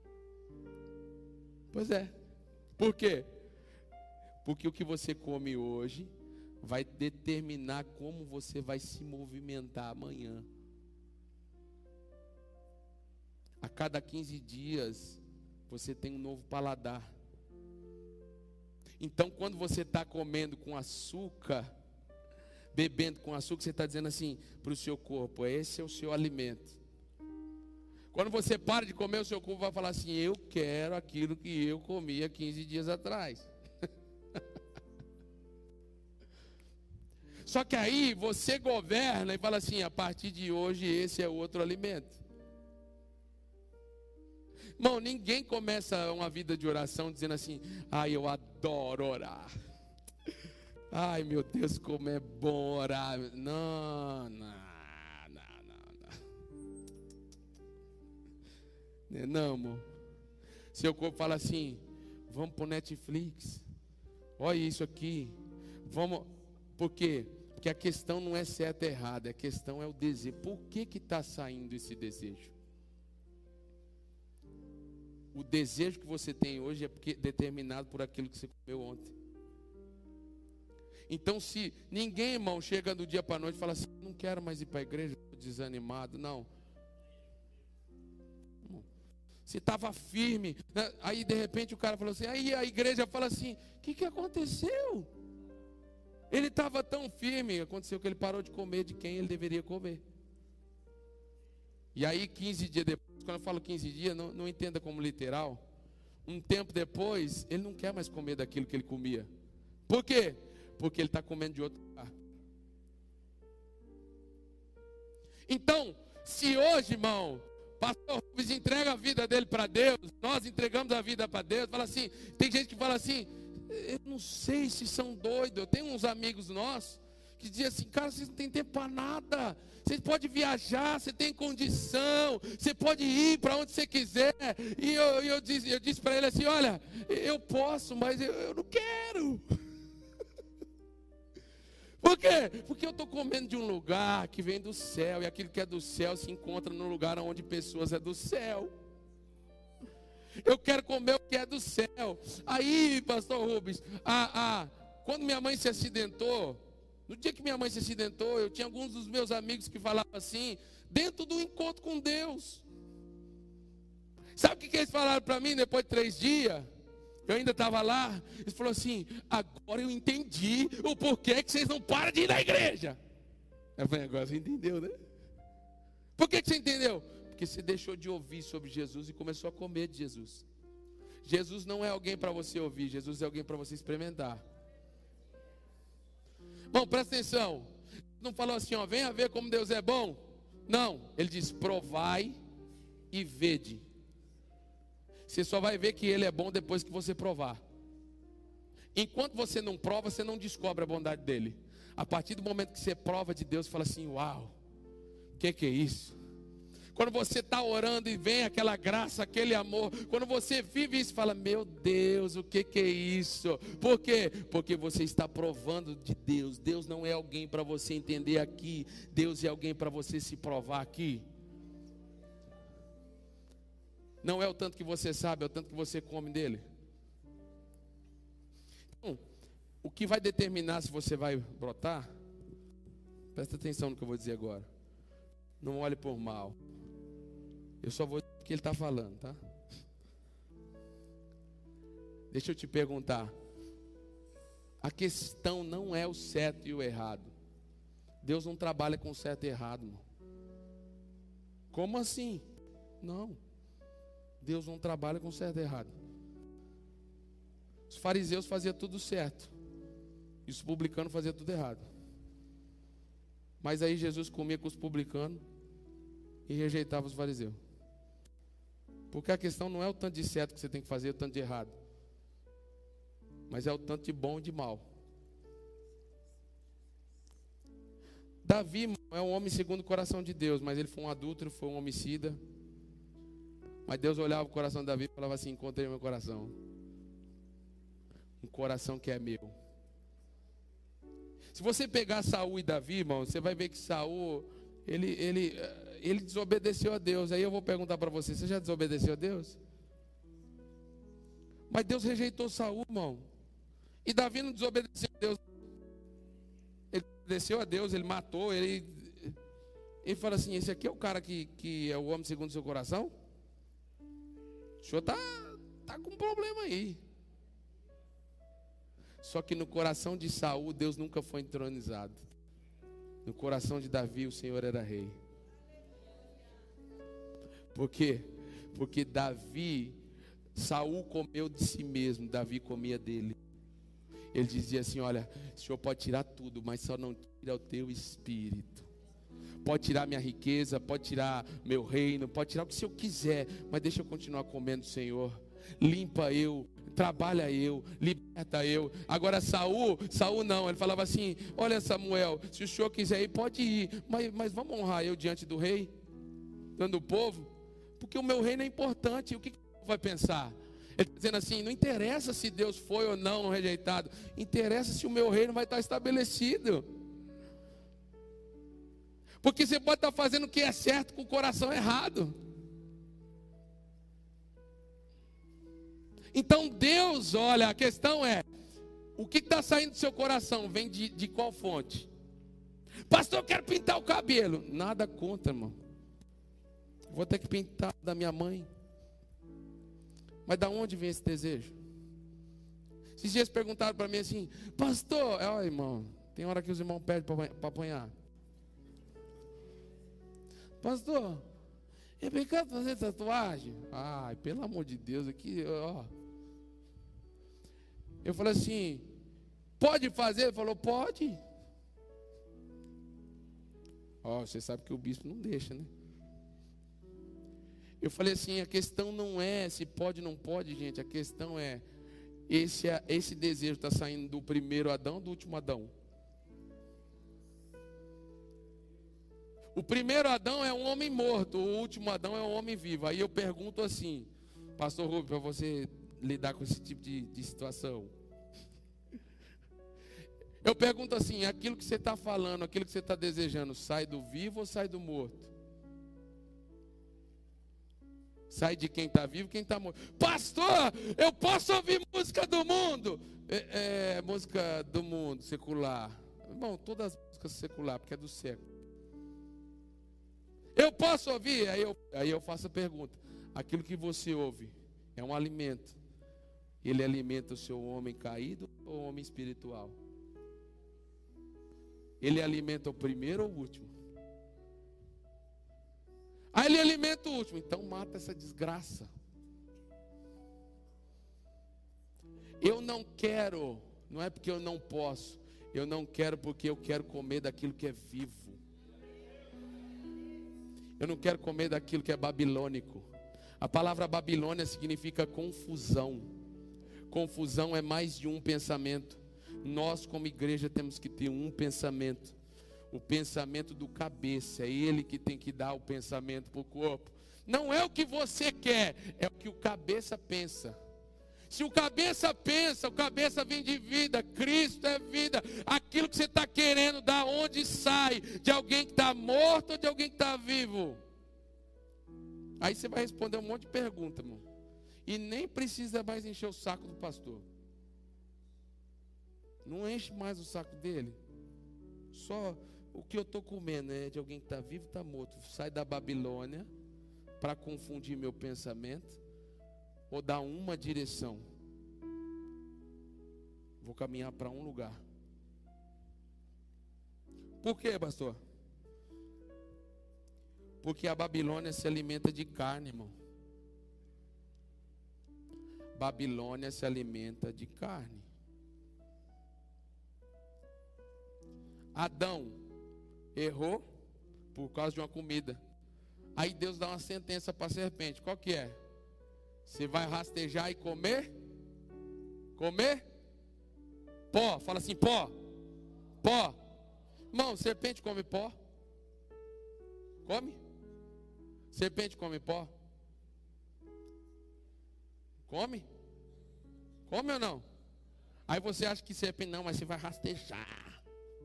Pois é. Por quê? Porque o que você come hoje vai determinar como você vai se movimentar amanhã. A cada 15 dias, você tem um novo paladar. Então, quando você está comendo com açúcar, bebendo com açúcar, você está dizendo assim para o seu corpo, esse é o seu alimento. Quando você para de comer, o seu corpo vai falar assim, eu quero aquilo que eu comia 15 dias atrás. Só que aí você governa e fala assim, a partir de hoje esse é outro alimento. Irmão, ninguém começa uma vida de oração dizendo assim, ai, eu adoro orar. Ai, meu Deus, como é bom orar. Não. Não, amor. Seu corpo fala assim, vamos pro Netflix. Olha isso aqui. Vamos. Por quê? Porque a questão não é certa ou errada, a questão é o desejo. Por que está saindo esse desejo? O desejo que você tem hoje é determinado por aquilo que você comeu ontem. Então, se ninguém, irmão, chega do dia para a noite e fala assim, não quero mais ir para a igreja, estou desanimado, não. Você estava firme, né? Aí de repente o cara falou assim, aí a igreja fala assim, o que aconteceu? Ele estava tão firme, aconteceu que ele parou de comer de quem ele deveria comer. E aí 15 dias depois, quando eu falo 15 dias, não entenda como literal. Um tempo depois, ele não quer mais comer daquilo que ele comia. Por quê? Porque ele está comendo de outro lugar. Então, se hoje, irmão, pastor Rubens entrega a vida dele para Deus, nós entregamos a vida para Deus, fala assim, tem gente que fala assim, eu não sei se são doidos. Eu tenho uns amigos nossos que dizem assim, cara, vocês não tem tempo para nada. Você pode viajar, você tem condição, você pode ir para onde você quiser. E eu disse para ele assim, olha, eu posso, mas eu não quero. Por quê? Porque eu estou comendo de um lugar que vem do céu, e aquilo que é do céu se encontra no lugar onde pessoas é do céu. Eu quero comer o que é do céu. Aí, pastor Rubens, quando minha mãe se acidentou, No dia que minha mãe se acidentou, eu tinha alguns dos meus amigos que falavam assim, dentro do encontro com Deus. Sabe o que eles falaram para mim depois de 3 dias? Eu ainda estava lá. Eles falaram assim, agora eu entendi o porquê que vocês não param de ir na igreja. Eu falei, agora você entendeu, né? Por que você entendeu? Porque você deixou de ouvir sobre Jesus e começou a comer de Jesus. Jesus não é alguém para você ouvir, Jesus é alguém para você experimentar. Bom, presta atenção. Não falou assim, ó, venha ver como Deus é bom. Não, ele diz, provai e vede. Você só vai ver que ele é bom depois que você provar. Enquanto você não prova, você não descobre a bondade dele. A partir do momento que você prova de Deus, você fala assim, uau, o que é isso? Quando você está orando e vem aquela graça, aquele amor, quando você vive isso, fala, meu Deus, o que é isso? Por quê? Porque você está provando de Deus. Deus não é alguém para você entender aqui, Deus é alguém para você se provar aqui. Não é o tanto que você sabe, é o tanto que você come dele. Então, o que vai determinar se você vai brotar, presta atenção no que eu vou dizer agora. Não olhe por mal. Eu só vou dizer o que ele está falando, tá? Deixa eu te perguntar. A questão não é o certo e o errado. Deus não trabalha com o certo e errado, irmão. Como assim? Não. Deus não trabalha com o certo e errado. Os fariseus faziam tudo certo. E os publicanos faziam tudo errado. Mas aí Jesus comia com os publicanos e rejeitava os fariseus. Porque a questão não é o tanto de certo que você tem que fazer, o tanto de errado. Mas é o tanto de bom e de mal. Davi é um homem segundo o coração de Deus, mas ele foi um adúltero, foi um homicida. Mas Deus olhava o coração de Davi e falava assim, encontrei meu coração. Um coração que é meu. Se você pegar Saul e Davi, irmão, você vai ver que Saul, ele desobedeceu a Deus. Aí eu vou perguntar para você, você já desobedeceu a Deus? Mas Deus rejeitou Saul, irmão. E Davi não desobedeceu a Deus. Ele obedeceu a Deus, ele matou, ele fala assim, esse aqui é o cara que é o homem segundo o seu coração? O senhor tá com um problema aí. Só que no coração de Saul, Deus nunca foi entronizado. No coração de Davi, o Senhor era rei. Por quê? Porque Saul comeu de si mesmo, Davi comia dele. Ele dizia assim, olha, o Senhor pode tirar tudo, mas só não tira o teu espírito. Pode tirar minha riqueza, pode tirar meu reino, pode tirar o que o Senhor quiser, mas deixa eu continuar comendo, Senhor. Limpa eu, trabalha eu, liberta eu. Agora Saul não, ele falava assim, olha Samuel, se o senhor quiser ir, pode ir, mas vamos honrar eu diante do rei, diante do povo, porque o meu reino é importante. O que o povo vai pensar? Ele está dizendo assim, não interessa se Deus foi ou não rejeitado, interessa se o meu reino vai estar estabelecido. Porque você pode estar fazendo o que é certo com o coração errado. Então Deus, olha, a questão é, o que está saindo do seu coração vem de qual fonte? Pastor, eu quero pintar o cabelo. Nada contra, irmão. Vou ter que pintar da minha mãe. Mas da onde vem esse desejo? Esses dias perguntaram para mim assim, pastor, ó irmão, tem hora que os irmãos pedem para apanhar. Pastor, é pecado fazer tatuagem? Ai, pelo amor de Deus, aqui, ó. Eu falei assim, pode fazer? Ele falou, pode. Ó, você sabe que o bispo não deixa, né? Eu falei assim, a questão não é se pode ou não pode, gente. A questão é, esse desejo está saindo do primeiro Adão ou do último Adão? O primeiro Adão é um homem morto, o último Adão é um homem vivo. Aí eu pergunto assim, pastor Rubens, para você lidar com esse tipo de situação. Eu pergunto assim, aquilo que você está falando, aquilo que você está desejando, sai do vivo ou sai do morto? Sai de quem está vivo, quem está morto. Pastor, eu posso ouvir música do mundo? Música do mundo, secular. bom, todas as músicas seculares, porque é do século. Eu posso ouvir? Aí eu faço a pergunta: aquilo que você ouve é um alimento? Ele alimenta o seu homem caído ou o homem espiritual? Ele alimenta o primeiro ou o último? Aí ele alimenta o último, então mata essa desgraça. Eu não quero, não é porque eu não posso, eu não quero porque eu quero comer daquilo que é vivo. Eu não quero comer daquilo que é babilônico. A palavra Babilônia significa confusão. Confusão é mais de um pensamento. Nós como igreja temos que ter um pensamento. O pensamento do cabeça. É ele que tem que dar o pensamento para o corpo. Não é o que você quer, é o que o cabeça pensa. Se o cabeça pensa, o cabeça vem de vida. Cristo é vida. Aquilo que você está querendo, da onde sai? De alguém que está morto ou de alguém que está vivo? Aí você vai responder um monte de perguntas, irmão. E nem precisa mais encher o saco do pastor. Não enche mais o saco dele. Só o que eu estou comendo é de alguém que está vivo ou está morto. Sai da Babilônia para confundir meu pensamento. Ou dar uma direção. Vou caminhar para um lugar. Por quê, pastor? Porque a Babilônia se alimenta de carne, irmão. Babilônia se alimenta de carne. Adão errou por causa de uma comida. Aí Deus dá uma sentença para a serpente. Qual que é? Você vai rastejar e comer? Comer? Pó. Fala assim, pó. Pó. Irmão, serpente come pó? Come? Serpente come pó? Come? Come ou não? Aí você acha que serpente não, mas você vai rastejar.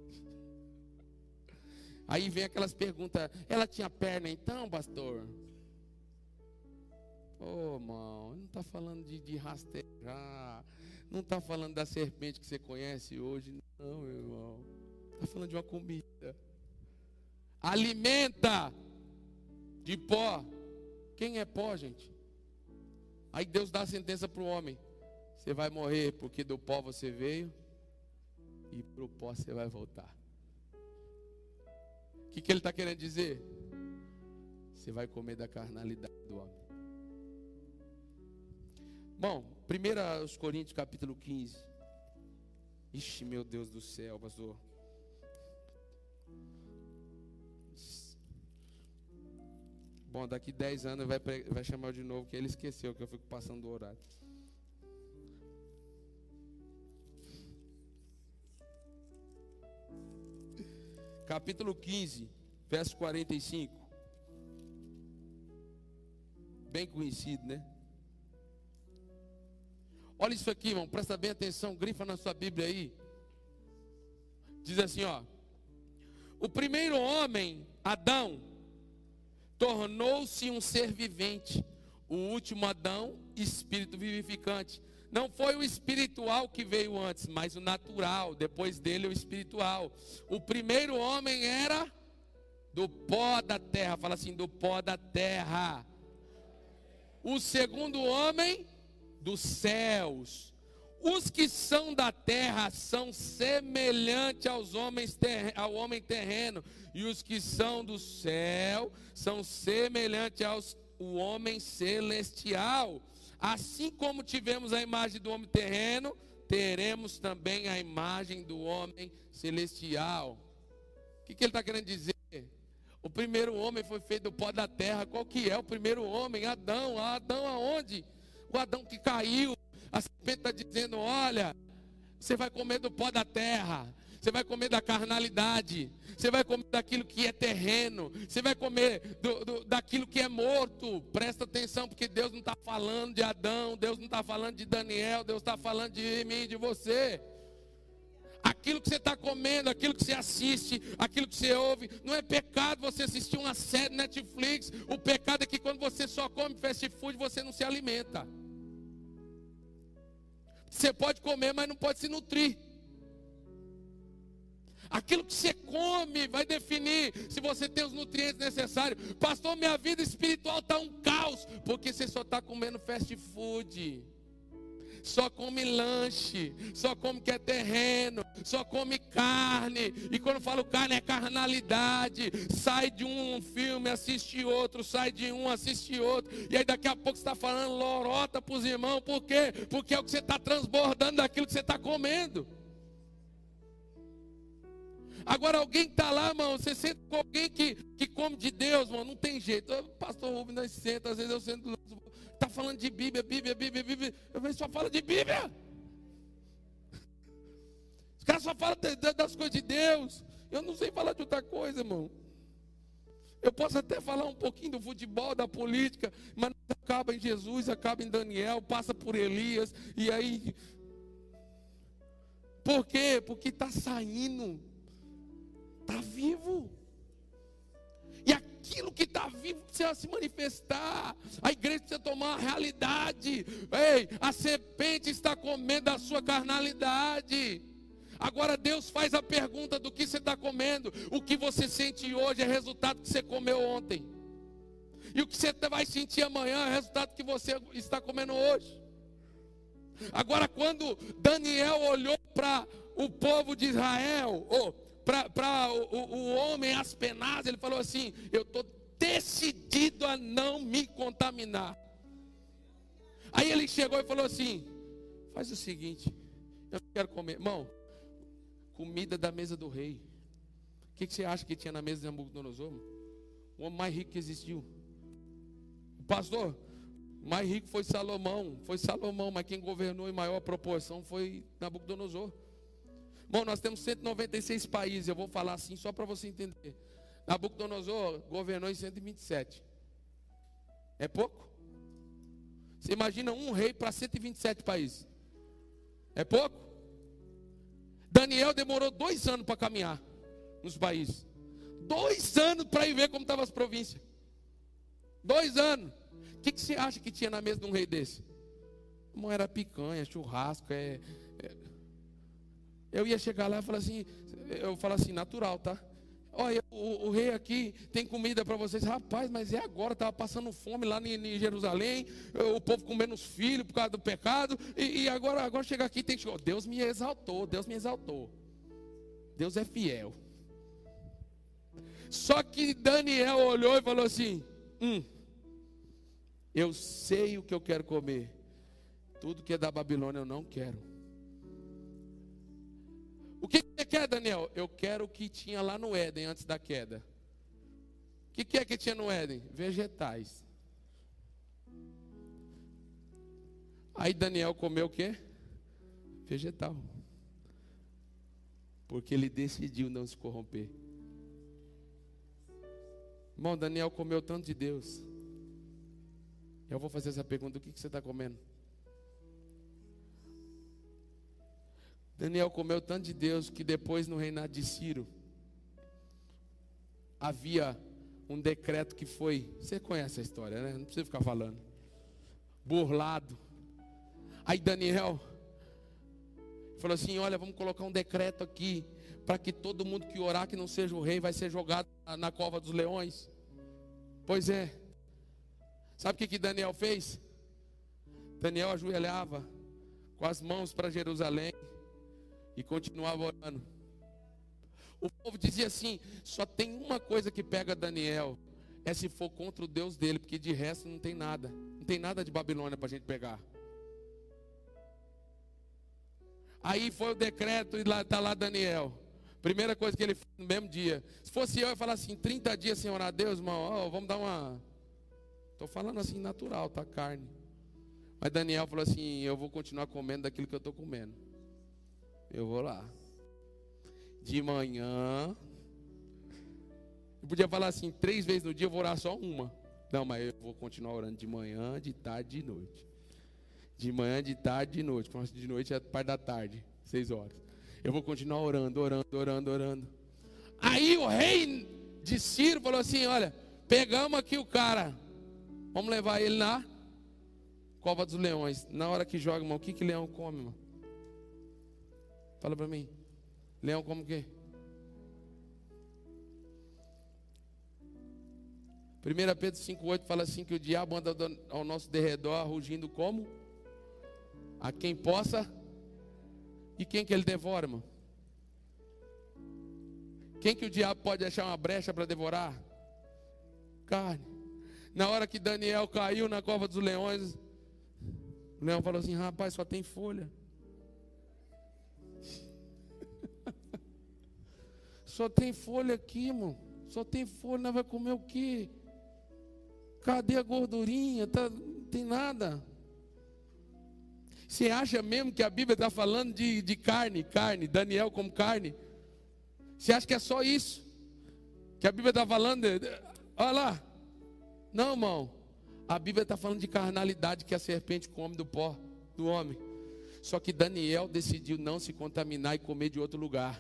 Aí vem aquelas perguntas. Ela tinha perna então, pastor? Ô, irmão, não está falando de rastejar. Não está falando da serpente que você conhece hoje. Não, meu irmão. Está falando de uma comida. Alimenta de pó. Quem é pó, gente? Aí Deus dá a sentença para o homem. Você vai morrer porque do pó você veio. E para o pó você vai voltar. O que ele está querendo dizer? Você vai comer da carnalidade do homem. Bom, 1 Coríntios capítulo 15. Ixi, meu Deus do céu, pastor. Bom, daqui 10 anos vai chamar de novo, que ele esqueceu que eu fico passando do horário. Capítulo 15, verso 45. Bem conhecido, né? Olha isso aqui, irmão, presta bem atenção, grifa na sua Bíblia aí. Diz assim, ó: o primeiro homem, Adão, tornou-se um ser vivente. O último Adão, espírito vivificante. Não foi o espiritual que veio antes, mas o natural. Depois dele, o espiritual. O primeiro homem era do pó da terra. Fala assim, do pó da terra. O segundo homem, dos céus. Os que são da terra são semelhantes ao homem terreno. E os que são do céu são semelhantes ao homem celestial. Assim como tivemos a imagem do homem terreno, teremos também a imagem do homem celestial. O que ele está querendo dizer? O primeiro homem foi feito do pó da terra. Qual que é o primeiro homem? Adão. Adão aonde? O Adão que caiu. A serpente está dizendo, olha, você vai comer do pó da terra. Você vai comer da carnalidade. Você vai comer daquilo que é terreno. Você vai comer daquilo que é morto. Presta atenção, porque Deus não está falando de Adão. Deus não está falando de Daniel. Deus está falando de mim, de você. Aquilo que você está comendo, aquilo que você assiste, aquilo que você ouve. Não é pecado você assistir uma série Netflix. O pecado é que quando você só come fast food, você não se alimenta. Você pode comer, mas não pode se nutrir. Aquilo que você come vai definir se você tem os nutrientes necessários. Pastor, minha vida espiritual está um caos, porque você só está comendo fast food. Só come lanche, só come que é terreno, só come carne. E quando eu falo carne é carnalidade. Sai de um filme, assiste outro, sai de um, assiste outro. E aí daqui a pouco você está falando lorota para os irmãos. Por quê? Porque é o que você está transbordando daquilo que você está comendo. Agora alguém que está lá, irmão, você senta com alguém que come de Deus, mano, não tem jeito. Pastor Rubens, nós senta, às vezes eu sento, está falando de Bíblia. Eu vejo só fala de Bíblia. Os caras só falam das coisas de Deus. Eu não sei falar de outra coisa, irmão. Eu posso até falar um pouquinho do futebol, da política, mas não acaba em Jesus, acaba em Daniel, passa por Elias, e aí... Por quê? Porque está saindo. Está vivo. E aquilo que está vivo precisa se manifestar. A igreja precisa tomar a realidade. Ei, a serpente está comendo a sua carnalidade. Agora Deus faz a pergunta do que você está comendo. O que você sente hoje é resultado que você comeu ontem. E o que você vai sentir amanhã é resultado que você está comendo hoje. Agora quando Daniel olhou para o povo de Israel, para o homem Aspenaz, ele falou assim: eu estou decidido a não me contaminar. Aí ele chegou e falou assim: faz o seguinte, eu não quero comer, irmão, comida da mesa do rei. O que você acha que tinha na mesa de Nabucodonosor? O homem mais rico que existiu. O pastor, o mais rico foi Salomão, mas quem governou em maior proporção foi Nabucodonosor. Bom, nós temos 196 países, eu vou falar assim só para você entender. Nabucodonosor governou em 127. É pouco? Você imagina um rei para 127 países? É pouco? Daniel demorou 2 anos para caminhar nos países. 2 anos para ir ver como estavam as províncias. 2 anos. O que você acha que tinha na mesa de um rei desse? Não era picanha, churrasco, Eu ia chegar lá e falar assim, eu falo assim, natural, tá? Olha, o rei aqui tem comida para vocês. Rapaz, mas é agora, estava passando fome lá em Jerusalém, o povo comendo os filhos por causa do pecado, e agora chega aqui, tem que... Deus me exaltou. Deus é fiel. Só que Daniel olhou e falou assim, eu sei o que eu quero comer. Tudo que é da Babilônia eu não quero. O que você quer, Daniel? Eu quero o que tinha lá no Éden antes da queda. O que é que tinha no Éden? Vegetais. Aí Daniel comeu o quê? Vegetal. Porque ele decidiu não se corromper. Irmão, Daniel comeu tanto de Deus. Eu vou fazer essa pergunta: o que você está comendo? Daniel comeu tanto de Deus que depois, no reinado de Ciro, havia um decreto que foi, você conhece a história, né? Não precisa ficar falando, burlado. Aí Daniel falou assim: olha, vamos colocar um decreto aqui, para que todo mundo que orar que não seja o rei vai ser jogado na cova dos leões. Pois é. Sabe o que Daniel fez? Daniel ajoelhava com as mãos para Jerusalém e continuava orando. O povo dizia assim: só tem uma coisa que pega Daniel, é se for contra o Deus dele, porque de resto não tem nada. Não tem nada de Babilônia para a gente pegar. Aí foi o decreto e lá está lá Daniel. Primeira coisa que ele fez no mesmo dia. Se fosse eu ia falar assim: 30 dias sem orar a Deus, irmão, vamos dar uma... Estou falando assim natural, tá? Carne. Mas Daniel falou assim: eu vou continuar comendo daquilo que eu estou comendo. Eu vou lá. De manhã. Eu podia falar assim: 3 vezes no dia eu vou orar só uma. Não, mas eu vou continuar orando de manhã, de tarde e de noite. De manhã, de tarde e de noite. De noite é parte da tarde, 6 horas. Eu vou continuar orando. Aí o rei de Ciro falou assim: olha, pegamos aqui o cara, vamos levar ele na cova dos leões. Na hora que joga, irmão, o que leão come, irmão? Fala para mim. Leão come o quê? 1 Pedro 5,8 fala assim que o diabo anda ao nosso derredor, rugindo como? A quem possa. E quem que ele devora, irmão? Quem que o diabo pode achar uma brecha para devorar? Carne. Na hora que Daniel caiu na cova dos leões, o leão falou assim: rapaz, só tem folha. Só tem folha aqui, irmão. Só tem folha, nós vamos comer o quê? Cadê a gordurinha? Não tem nada. Você acha mesmo que a Bíblia está falando de carne, Daniel como carne? Você acha que é só isso? Que a Bíblia está falando? Olha lá. Não, irmão. A Bíblia está falando de carnalidade que a serpente come do pó do homem. Só que Daniel decidiu não se contaminar e comer de outro lugar.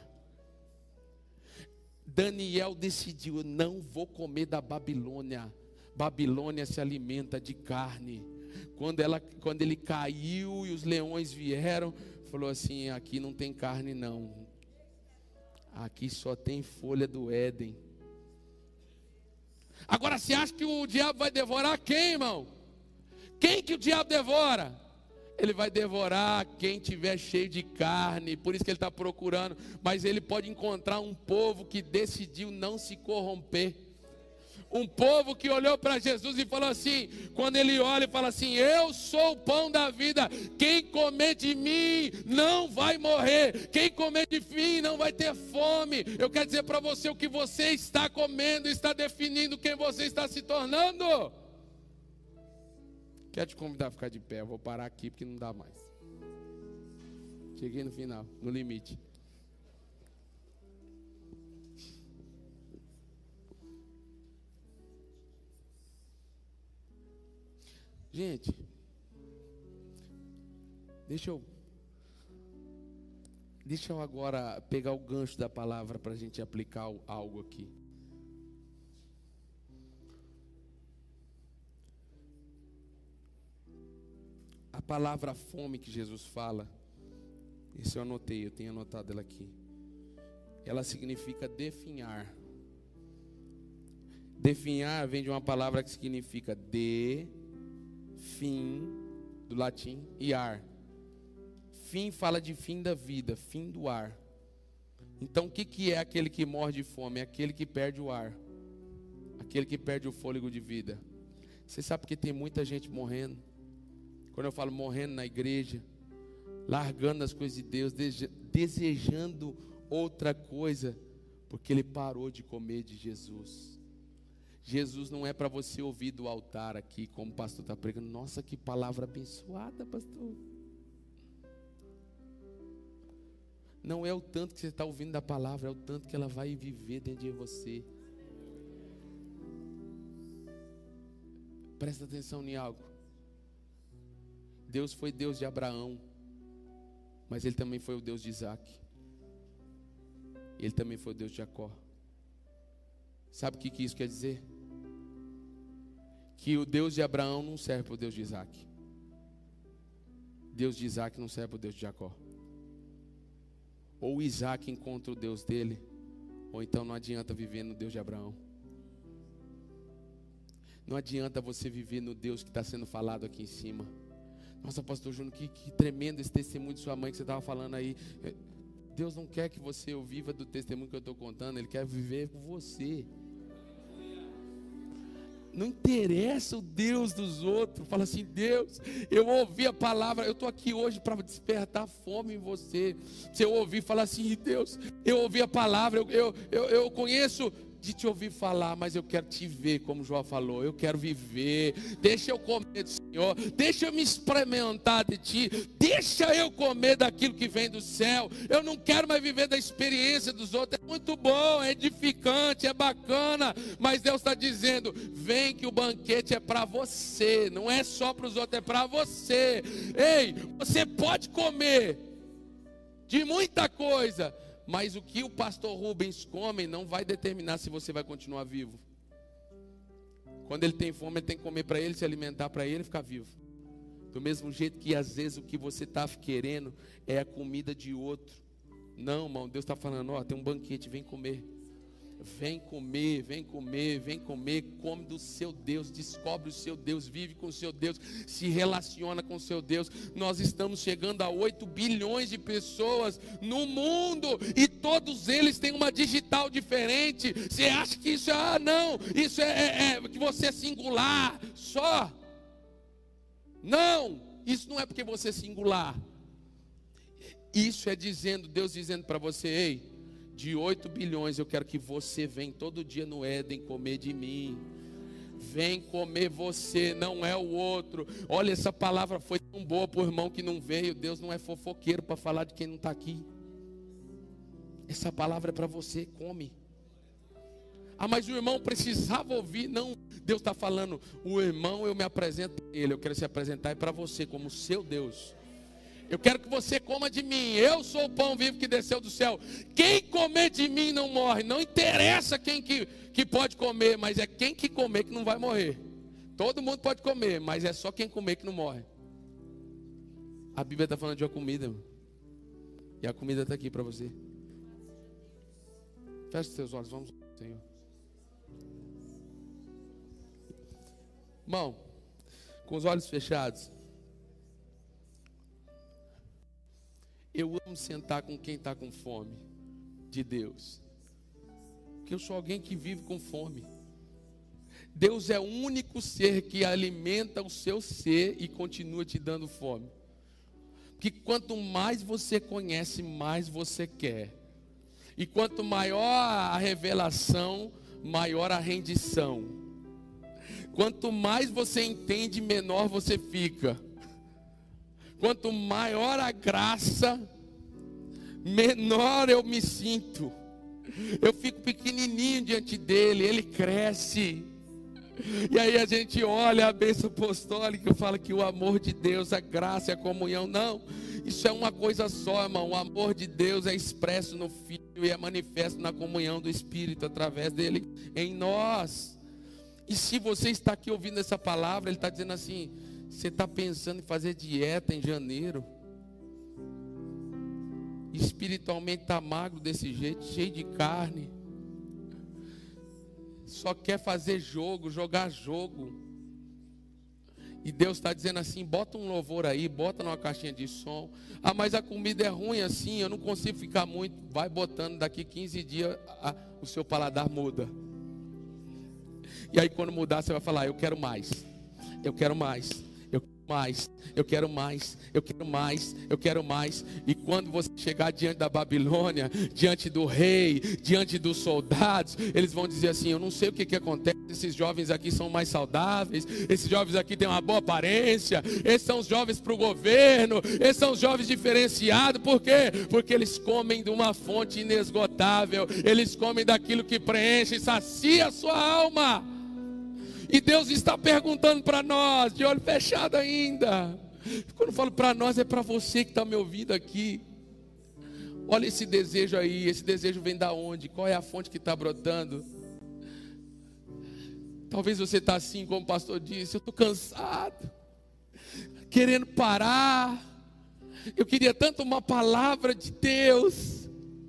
Daniel decidiu: eu não vou comer da Babilônia. Babilônia se alimenta de carne. Quando ele caiu e os leões vieram, falou assim: aqui não tem carne não. Aqui só tem folha do Éden. Agora você acha que o diabo vai devorar quem, irmão? Quem que o diabo devora? Ele vai devorar quem tiver cheio de carne. Por isso que ele está procurando. Mas ele pode encontrar um povo que decidiu não se corromper. Um povo que olhou para Jesus e falou assim, quando ele olha e fala assim: eu sou o pão da vida, quem comer de mim não vai morrer, quem comer de mim não vai ter fome. Eu quero dizer para você, o que você está comendo está definindo quem você está se tornando. Quero te convidar a ficar de pé, eu vou parar aqui porque não dá mais. Cheguei no final, no limite. Gente, deixa eu agora pegar o gancho da palavra para a gente aplicar algo aqui. A palavra fome que Jesus fala, isso eu anotei, eu tenho anotado ela aqui. Ela significa definhar. Definhar vem de uma palavra que significa fim, do latim, e ar. Fim fala de fim da vida, fim do ar. Então o que é aquele que morre de fome? É aquele que perde o ar, aquele que perde o fôlego de vida. Você sabe que tem muita gente morrendo. Quando eu falo morrendo na igreja, largando as coisas de Deus, desejando outra coisa, porque ele parou de comer de Jesus. Jesus não é para você ouvir do altar aqui, como o pastor está pregando. Nossa, que palavra abençoada, pastor. Não é o tanto que você está ouvindo da palavra, é o tanto que ela vai viver dentro de você. Presta atenção em algo. Deus foi Deus de Abraão, mas Ele também foi o Deus de Isaac. Ele também foi o Deus de Jacó. Sabe o que isso quer dizer? Que o Deus de Abraão não serve para o Deus de Isaac. Deus de Isaac não serve para o Deus de Jacó. Ou Isaac encontra o Deus dele, ou então não adianta viver no Deus de Abraão. Não adianta você viver no Deus que está sendo falado aqui em cima. Nossa, pastor Júnior, que tremendo esse testemunho de sua mãe que você estava falando aí. Deus não quer que você viva do testemunho que eu estou contando, Ele quer viver com você. Não interessa o Deus dos outros. Fala assim: Deus, eu ouvi a palavra, eu estou aqui hoje para despertar fome em você. Se eu ouvir, fala assim: Deus, eu ouvi a palavra, eu conheço de te ouvir falar, mas eu quero te ver, como João falou, eu quero viver. Deixa eu comer do Senhor, deixa eu me experimentar de ti, deixa eu comer daquilo que vem do céu. Eu não quero mais viver da experiência dos outros. É muito bom, é edificante, é bacana, mas Deus está dizendo: vem que o banquete é para você, não é só para os outros, é para você. Ei, você pode comer de muita coisa, mas o que o pastor Rubens come não vai determinar se você vai continuar vivo. Quando ele tem fome, ele tem que comer para ele, se alimentar para ele ficar vivo. Do mesmo jeito que às vezes o que você está querendo é a comida de outro. Não, irmão, Deus está falando: ó, tem um banquete, vem comer. Vem comer, vem comer, vem comer, come do seu Deus, descobre o seu Deus, vive com o seu Deus, se relaciona com o seu Deus. Nós estamos chegando a 8 bilhões de pessoas no mundo e todos eles têm uma digital diferente. Você acha que isso é, não, isso é que você é singular só? Não, isso não é porque você é singular. Isso é dizendo, Deus dizendo para você, ei, de 8 bilhões, eu quero que você venha todo dia no Éden comer de mim. Vem comer você, não é o outro. Olha, essa palavra foi tão boa para o irmão que não veio. Deus não é fofoqueiro para falar de quem não está aqui. Essa palavra é para você, come. Ah, mas o irmão precisava ouvir. Não, Deus está falando, o irmão eu me apresento a ele. Eu quero se apresentar para você como seu Deus. Eu quero que você coma de mim. Eu sou o pão vivo que desceu do céu. Quem comer de mim não morre. Não interessa quem que pode comer, mas é quem que comer que não vai morrer. Todo mundo pode comer, mas é só quem comer que não morre. A Bíblia está falando de uma comida, irmão. E a comida está aqui para você. Feche os seus olhos, vamos, Senhor. Irmão, com os olhos fechados. Eu amo sentar com quem está com fome de Deus. Porque eu sou alguém que vive com fome. Deus é o único ser que alimenta o seu ser e continua te dando fome. Porque quanto mais você conhece, mais você quer. E quanto maior a revelação, maior a rendição. Quanto mais você entende, menor você fica. Quanto maior a graça, menor eu me sinto. Eu fico pequenininho diante dele, ele cresce. E aí a gente olha a bênção apostólica e fala que o amor de Deus, a graça e a comunhão. Não, isso é uma coisa só, irmão. O amor de Deus é expresso no Filho e é manifesto na comunhão do Espírito através dele em nós. E se você está aqui ouvindo essa palavra, ele está dizendo assim: você está pensando em fazer dieta em janeiro? Espiritualmente está magro desse jeito, cheio de carne. Só quer fazer jogo, jogar jogo. E Deus está dizendo assim: bota um louvor aí, bota numa caixinha de som. Ah, mas a comida é ruim assim, eu não consigo ficar muito. Vai botando, daqui 15 dias o seu paladar muda. E aí quando mudar você vai falar: eu quero mais, eu quero mais. Mais, eu quero mais, eu quero mais, eu quero mais. E quando você chegar diante da Babilônia, diante do rei, diante dos soldados, eles vão dizer assim: eu não sei o que acontece, esses jovens aqui são mais saudáveis, esses jovens aqui têm uma boa aparência, esses são os jovens para o governo, esses são os jovens diferenciados. Por quê? Porque eles comem de uma fonte inesgotável, eles comem daquilo que preenche e sacia a sua alma. E Deus está perguntando para nós, de olho fechado ainda. Quando eu falo para nós, é para você que está me ouvindo aqui. Olha esse desejo aí, esse desejo vem da onde? Qual é a fonte que está brotando? Talvez você está assim, como o pastor disse: eu estou cansado, querendo parar. Eu queria tanto uma palavra de Deus.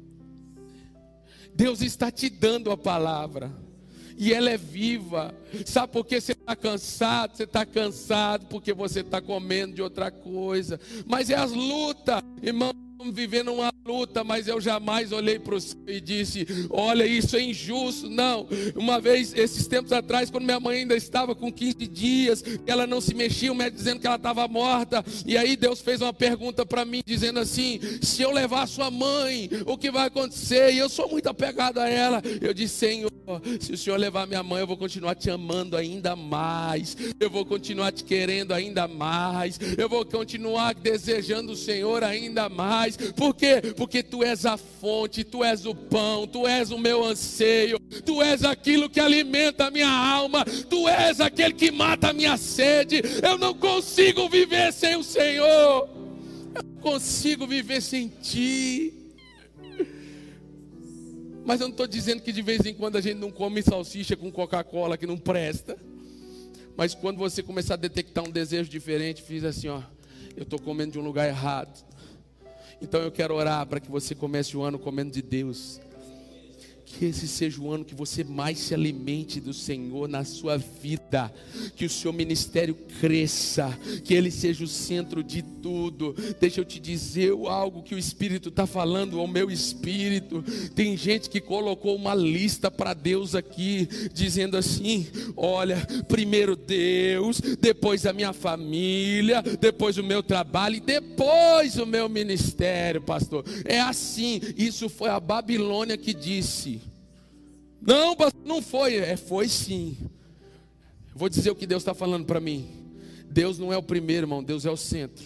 Deus está te dando a palavra. E ela é viva. Sabe por que você está cansado? Você está cansado porque você está comendo de outra coisa. Mas é as lutas, irmão. Estamos vivendo uma luta, mas eu jamais olhei para o céu e disse: olha, isso é injusto. Não, uma vez, esses tempos atrás, quando minha mãe ainda estava com 15 dias, ela não se mexia, o médico dizendo que ela estava morta. E aí Deus fez uma pergunta para mim, dizendo assim: se eu levar a sua mãe, o que vai acontecer? E eu sou muito apegado a ela. Eu disse: Senhor, se o Senhor levar minha mãe, eu vou continuar te amando ainda mais, eu vou continuar te querendo ainda mais, eu vou continuar desejando o Senhor ainda mais. Por quê? Porque tu és a fonte, tu és o pão, tu és o meu anseio, tu és aquilo que alimenta a minha alma, tu és aquele que mata a minha sede. Eu não consigo viver sem o Senhor, eu não consigo viver sem ti. Mas eu não estou dizendo que de vez em quando a gente não come salsicha com Coca-Cola que não presta. Mas quando você começar a detectar um desejo diferente, fiz assim: ó, eu estou comendo de um lugar errado. Então eu quero orar para que você comece o ano comendo de Deus. Que esse seja o ano que você mais se alimente do Senhor na sua vida, que o seu ministério cresça, que ele seja o centro de tudo. Deixa eu te dizer algo que o Espírito está falando ao meu espírito. Tem gente que colocou uma lista para Deus aqui, dizendo assim: olha, primeiro Deus, depois a minha família, depois o meu trabalho e depois o meu ministério, pastor. É assim. Isso foi a Babilônia que disse. Não, pastor, não foi. Foi sim. Vou dizer o que Deus está falando para mim. Deus não é o primeiro, irmão. Deus é o centro.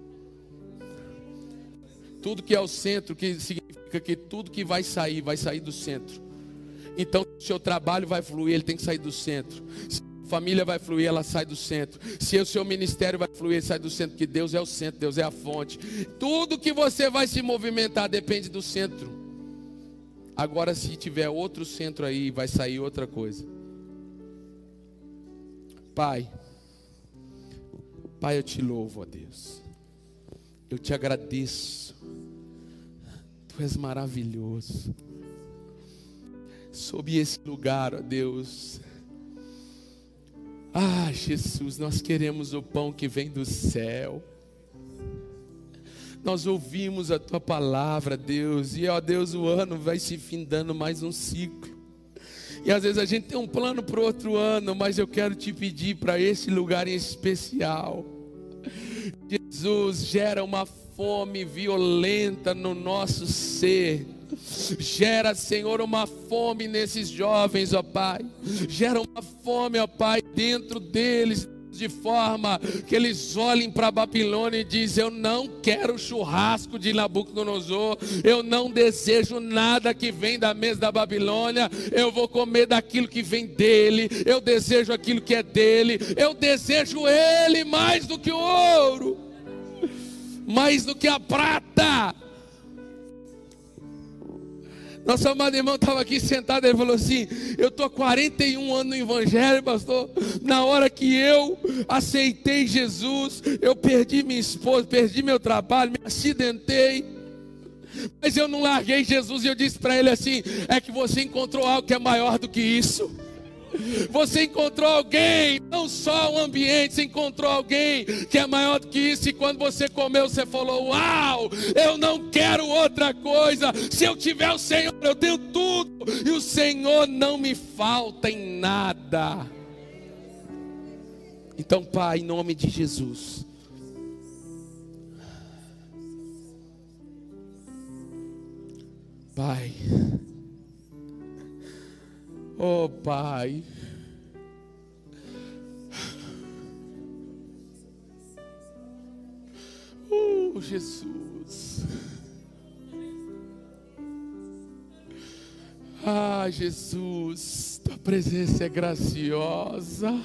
Tudo que é o centro, que significa que tudo que vai sair do centro. Então, se o seu trabalho vai fluir, ele tem que sair do centro. Se a família vai fluir, ela sai do centro. Se o seu ministério vai fluir, ele sai do centro, porque Deus é o centro, Deus é a fonte. Tudo que você vai se movimentar depende do centro. Agora, se tiver outro centro aí, vai sair outra coisa. Pai, eu te louvo, ó Deus. Eu te agradeço. Tu és maravilhoso. Sob esse lugar, ó Deus. Ah, Jesus, nós queremos o pão que vem do céu. Nós ouvimos a tua palavra, Deus, e ó Deus, o ano vai se findando mais um ciclo. E às vezes a gente tem um plano para o outro ano, mas eu quero te pedir para esse lugar em especial. Jesus, gera uma fome violenta no nosso ser. Gera, Senhor, uma fome nesses jovens, ó Pai. Gera uma fome, ó Pai, dentro deles, de forma que eles olhem para a Babilônia e dizem: eu não quero churrasco de Nabucodonosor, eu não desejo nada que vem da mesa da Babilônia, eu vou comer daquilo que vem dele, eu desejo aquilo que é dele, eu desejo ele mais do que o ouro, mais do que a prata. Nosso amado irmão estava aqui sentado, ele falou assim: eu estou há 41 anos no evangelho, pastor. Na hora que eu aceitei Jesus, eu perdi minha esposa, perdi meu trabalho, me acidentei, mas eu não larguei Jesus. E eu disse para ele assim: é que você encontrou algo que é maior do que isso. Você encontrou alguém, não só um ambiente, você encontrou alguém que é maior do que isso. E quando você comeu, você falou: uau, eu não quero outra coisa. Se eu tiver o Senhor, eu tenho tudo, e o Senhor não me falta em nada. Então, Pai, em nome de Jesus, Pai, oh Pai, oh Jesus, ah Jesus, tua presença é graciosa,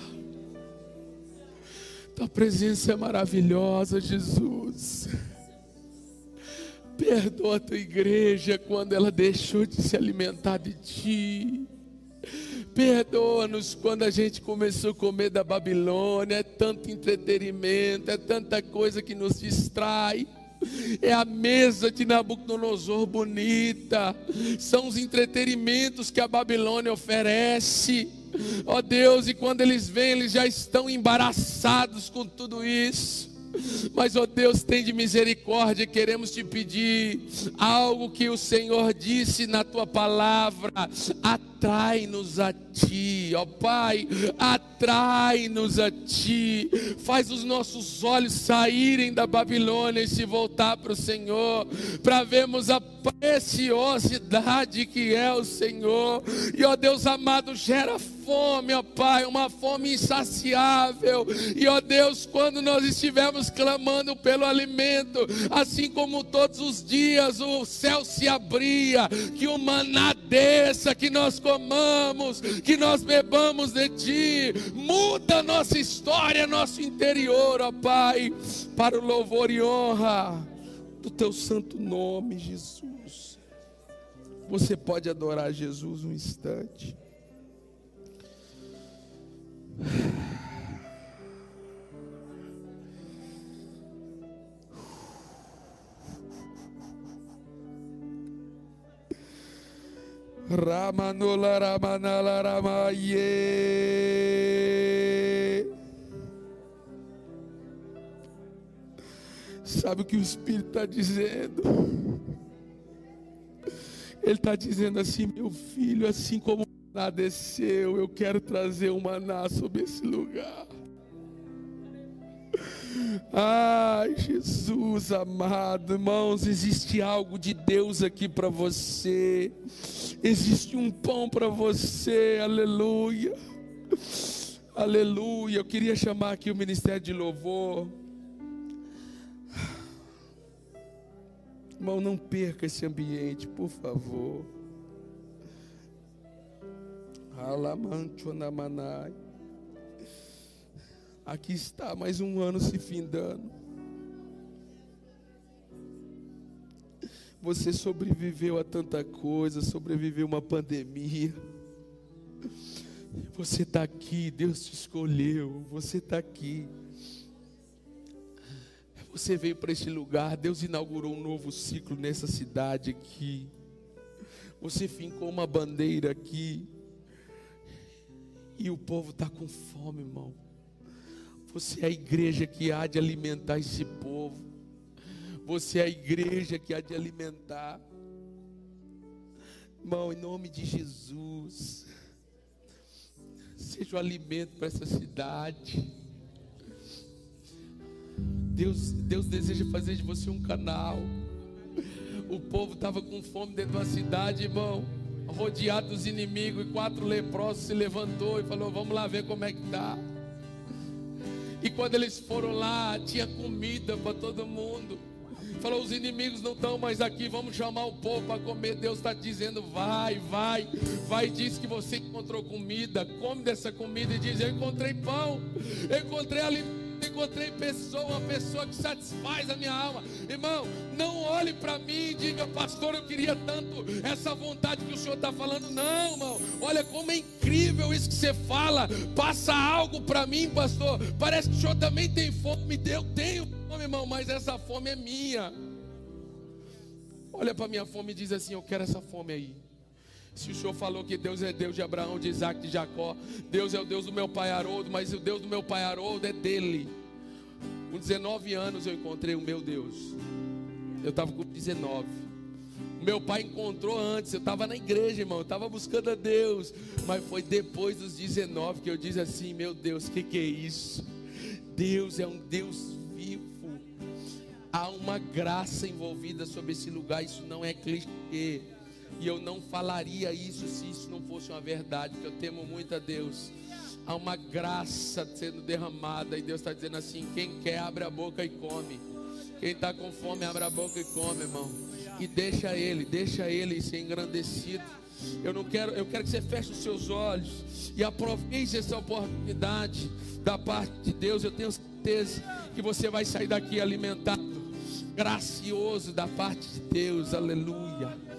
tua presença é maravilhosa, Jesus. Perdoa a tua igreja quando ela deixou de se alimentar de ti. Perdoa-nos quando a gente começou a comer da Babilônia. É tanto entretenimento, é tanta coisa que nos distrai. É a mesa de Nabucodonosor bonita, são os entretenimentos que a Babilônia oferece, ó Deus. E quando eles vêm, eles já estão embaraçados com tudo isso. Mas, ó Deus, tem de misericórdia, queremos te pedir algo que o Senhor disse na tua palavra: atrai-nos a ti, ó Pai, atrai-nos a ti, faz os nossos olhos saírem da Babilônia e se voltar para o Senhor, para vermos a preciosidade que é o Senhor. E, ó Deus amado, gera fome, ó Pai, uma fome insaciável. E, ó Deus, quando nós estivermos clamando pelo alimento, assim como todos os dias o céu se abria, que o maná desça, que nós comamos, que nós bebamos de ti. Muda nossa história, nosso interior, ó Pai, para o louvor e honra do teu santo nome, Jesus. Você pode adorar Jesus um instante. Ramanola Ramanala Ramaye. Sabe o que o Espírito está dizendo? Ele está dizendo assim: meu filho, assim como o maná desceu, eu quero trazer um maná sobre esse lugar. Ai, Jesus amado, irmãos, existe algo de Deus aqui para você. Existe um pão para você, aleluia. Aleluia. Eu queria chamar aqui o Ministério de Louvor. Irmão, não perca esse ambiente, por favor. Alamanchonamanai. Aqui está mais um ano se findando. Você sobreviveu a tanta coisa, sobreviveu uma pandemia. Você está aqui, Deus te escolheu, você está aqui. Você veio para este lugar, Deus inaugurou um novo ciclo nessa cidade aqui. Você fincou uma bandeira aqui. E o povo está com fome, irmão. Você é a igreja que há de alimentar esse povo. Você é a igreja que há de alimentar. Irmão, em nome de Jesus, seja o alimento para essa cidade. Deus deseja fazer de você um canal. O povo estava com fome dentro da cidade, irmão, rodeado dos inimigos, e 4 leprosos se levantou e falou: vamos lá ver como é que está. E quando eles foram lá, tinha comida para todo mundo. Falou: os inimigos não estão mais aqui, vamos chamar o povo para comer. Deus está dizendo: vai, diz que você encontrou comida, come dessa comida. E diz: eu encontrei pão, eu encontrei alimento, encontrei uma pessoa que satisfaz a minha alma. Irmão, não olhe para mim e diga: pastor, eu queria tanto essa vontade que o senhor está falando. Não, irmão, olha como é incrível isso que você fala. Passa algo para mim, pastor. Parece que o senhor também tem fome. Eu tenho fome, irmão, mas essa fome é minha. Olha para minha fome e diz assim: eu quero essa fome aí. Se o senhor falou que Deus é Deus de Abraão, de Isaac, de Jacó, Deus é o Deus do meu pai Haroldo, mas o Deus do meu pai Haroldo é dele. Com 19 anos eu encontrei o meu Deus. Eu estava com 19. O meu pai encontrou antes. Eu estava na igreja, irmão, eu estava buscando a Deus. Mas foi depois dos 19 que eu disse assim: meu Deus, o que é isso? Deus é um Deus vivo. Há uma graça envolvida sobre esse lugar. Isso não é clichê. E eu não falaria isso se isso não fosse uma verdade, porque eu temo muito a Deus. Há uma graça sendo derramada, e Deus está dizendo assim: quem quer, abre a boca e come. Quem está com fome, abre a boca e come, irmão. E deixa ele ser engrandecido. Eu quero que você feche os seus olhos e aproveite essa oportunidade da parte de Deus. Eu tenho certeza que você vai sair daqui alimentado, gracioso da parte de Deus. Aleluia.